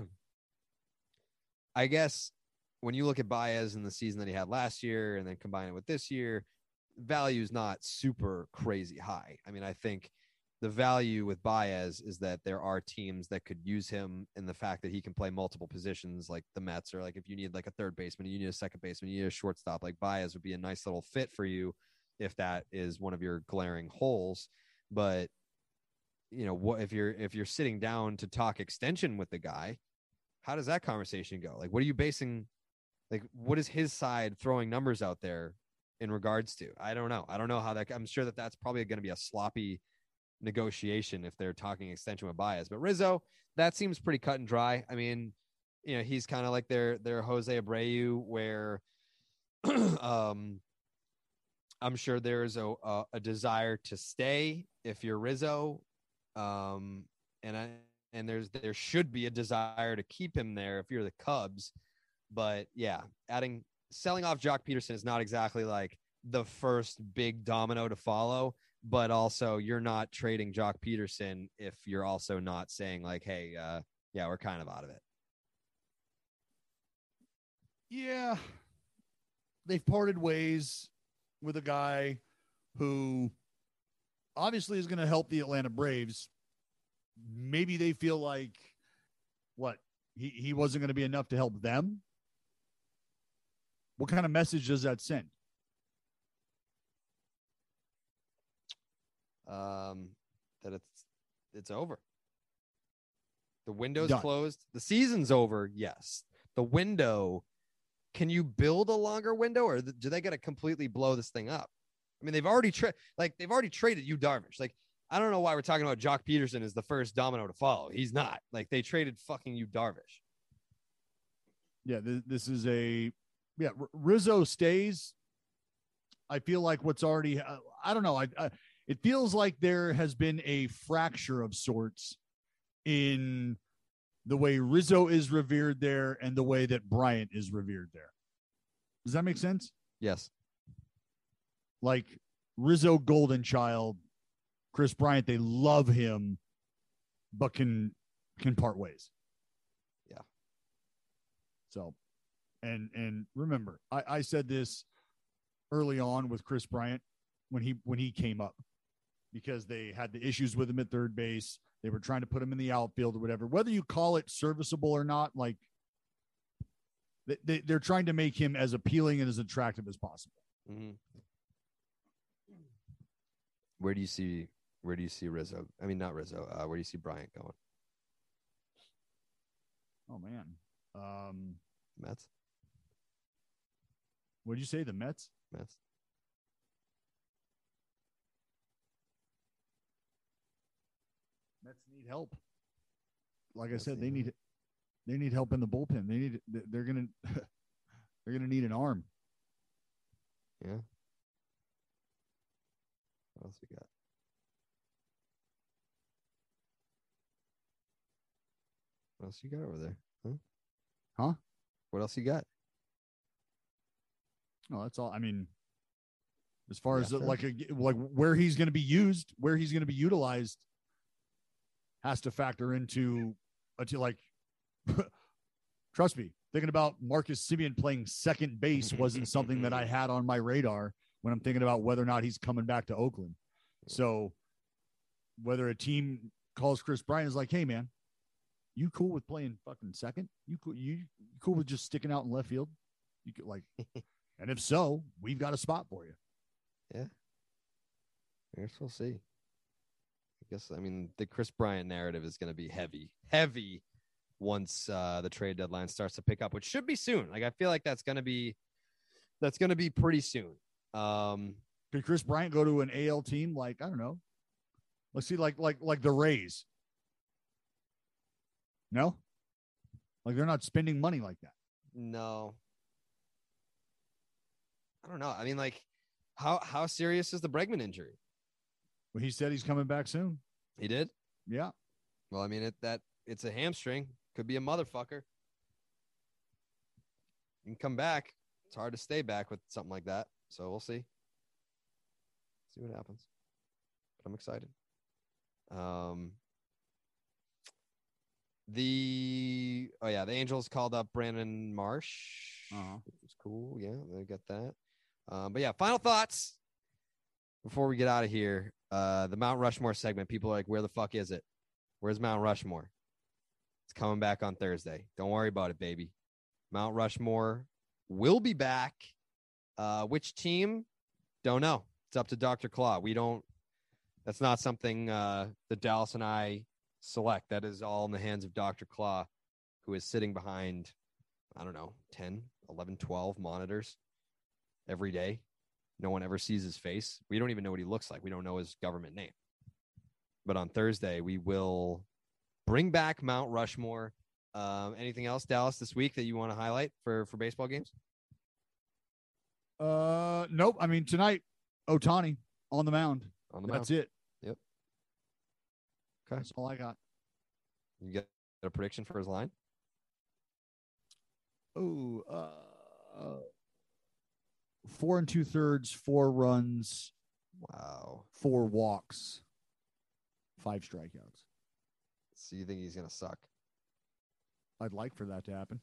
Speaker 3: I guess when you look at Baez in the season that he had last year and then combine it with this year, value is not super crazy high. I mean, I think the value with Baez is that there are teams that could use him, and the fact that he can play multiple positions, like the Mets, or like if you need like a third baseman, you need a second baseman, you need a shortstop, like Baez would be a nice little fit for you if that is one of your glaring holes. But what if you're sitting down to talk extension with the guy, how does that conversation go? Like, what are you basing, like, what is his side throwing numbers out there in regards to? I don't know how that, I'm sure that that's probably going to be a sloppy negotiation if they're talking extension with Baez. But Rizzo, that seems pretty cut and dry. I mean, he's kind of like their Jose Abreu, where I'm sure there's a desire to stay if you're Rizzo, and there should be a desire to keep him there if you're the Cubs. But yeah, selling off Jock Peterson is not exactly like the first big domino to follow. But also, you're not trading Jock Peterson if you're also not saying like, hey, yeah, we're kind of out of it.
Speaker 4: Yeah. They've parted ways with a guy who obviously is going to help the Atlanta Braves. Maybe they feel like he wasn't going to be enough to help them. What kind of message does that send?
Speaker 3: That it's over. The window's
Speaker 4: Done.
Speaker 3: closed. The season's over. Yes. The window. Can you build a longer window, or do they got to completely blow this thing up? I mean, they've already traded Yu Darvish. Like, I don't know why we're talking about Jock Peterson as the first domino to follow. He's not. Like, they traded fucking Yu Darvish.
Speaker 4: Yeah, this is Rizzo stays. I feel like what's already, I don't know. It feels like there has been a fracture of sorts in the way Rizzo is revered there and the way that Bryant is revered there. Does that make sense?
Speaker 3: Yes.
Speaker 4: Like Rizzo, golden child, Chris Bryant, they love him, but can part ways.
Speaker 3: Yeah.
Speaker 4: So, and remember, I said this early on with Chris Bryant when he came up, because they had the issues with him at third base. They were trying to put him in the outfield or whatever. Whether you call it serviceable or not, like they're trying to make him as appealing and as attractive as possible.
Speaker 3: Mm-hmm. Where do you see Rizzo? I mean, not Rizzo. Where do you see Bryant going?
Speaker 4: Oh man.
Speaker 3: Mets.
Speaker 4: What did you say? The Mets?
Speaker 3: Mets.
Speaker 4: Mets need help. Like I said, they need help in the bullpen. They're gonna need an arm.
Speaker 3: Yeah. What else we got? What else you got over there?
Speaker 4: Huh?
Speaker 3: What else you got?
Speaker 4: No, that's all. I mean, as far as like where he's going to be used, where he's going to be utilized, has to factor into like. Trust me, thinking about Marcus Semien playing second base wasn't something that I had on my radar when I'm thinking about whether or not he's coming back to Oakland. So whether a team calls Chris Bryant is like, hey man, you cool with playing fucking second? You cool with just sticking out in left field? You could like, and if so, we've got a spot for you.
Speaker 3: Yeah. I guess we'll see. I mean, the Chris Bryant narrative is going to be heavy once the trade deadline starts to pick up, which should be soon. Like, I feel like that's going to be pretty soon.
Speaker 4: Could Chris Bryant go to an AL team? Like, I don't know. Let's see, like the Rays. No, like they're not spending money like that.
Speaker 3: No, I don't know. I mean, like, how serious is the Bregman injury?
Speaker 4: Well, he said he's coming back soon.
Speaker 3: He did?
Speaker 4: Yeah.
Speaker 3: Well, I mean, it's a hamstring. Could be a motherfucker. You can come back. It's hard to stay back with something like that. So we'll see. See what happens. But I'm excited. The Angels called up Brandon Marsh. Which was cool. Yeah, they got that. But yeah, final thoughts before we get out of here. The Mount Rushmore segment. People are like, where the fuck is it? Where's Mount Rushmore? It's coming back on Thursday. Don't worry about it, baby. Mount Rushmore will be back. Which team? Don't know. It's up to Dr. Claw. That's not something that Dallas and I select. That is all in the hands of Dr. Claw, who is sitting behind, I don't know, 10, 11, 12 monitors every day. No one ever sees his face. We don't even know what he looks like. We don't know his government name. But on Thursday, we will bring back Mount Rushmore. Anything else, Dallas, this week that you want to highlight for baseball games?
Speaker 4: Nope. I mean, tonight, Ohtani on the mound. That's it.
Speaker 3: Yep. Okay.
Speaker 4: That's all I got.
Speaker 3: You got a prediction for his line?
Speaker 4: 4 2/3, 4 runs.
Speaker 3: Wow.
Speaker 4: 4 walks, 5 strikeouts.
Speaker 3: So you think he's going to suck?
Speaker 4: I'd like for that to happen.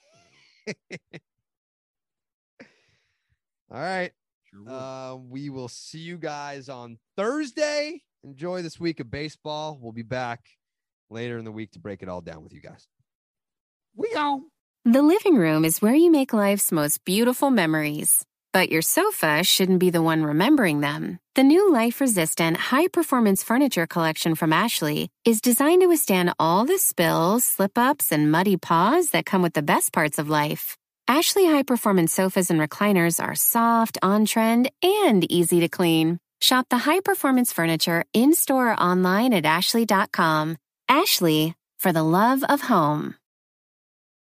Speaker 3: All right.
Speaker 4: Sure.
Speaker 3: We will see you guys on Thursday. Enjoy this week of baseball. We'll be back later in the week to break it all down with you guys.
Speaker 4: We on.
Speaker 5: The living room is where you make life's most beautiful memories. But your sofa shouldn't be the one remembering them. The new life-resistant, high-performance furniture collection from Ashley is designed to withstand all the spills, slip-ups, and muddy paws that come with the best parts of life. Ashley high-performance sofas and recliners are soft, on-trend, and easy to clean. Shop the high-performance furniture in-store or online at ashley.com. Ashley, for the love of home.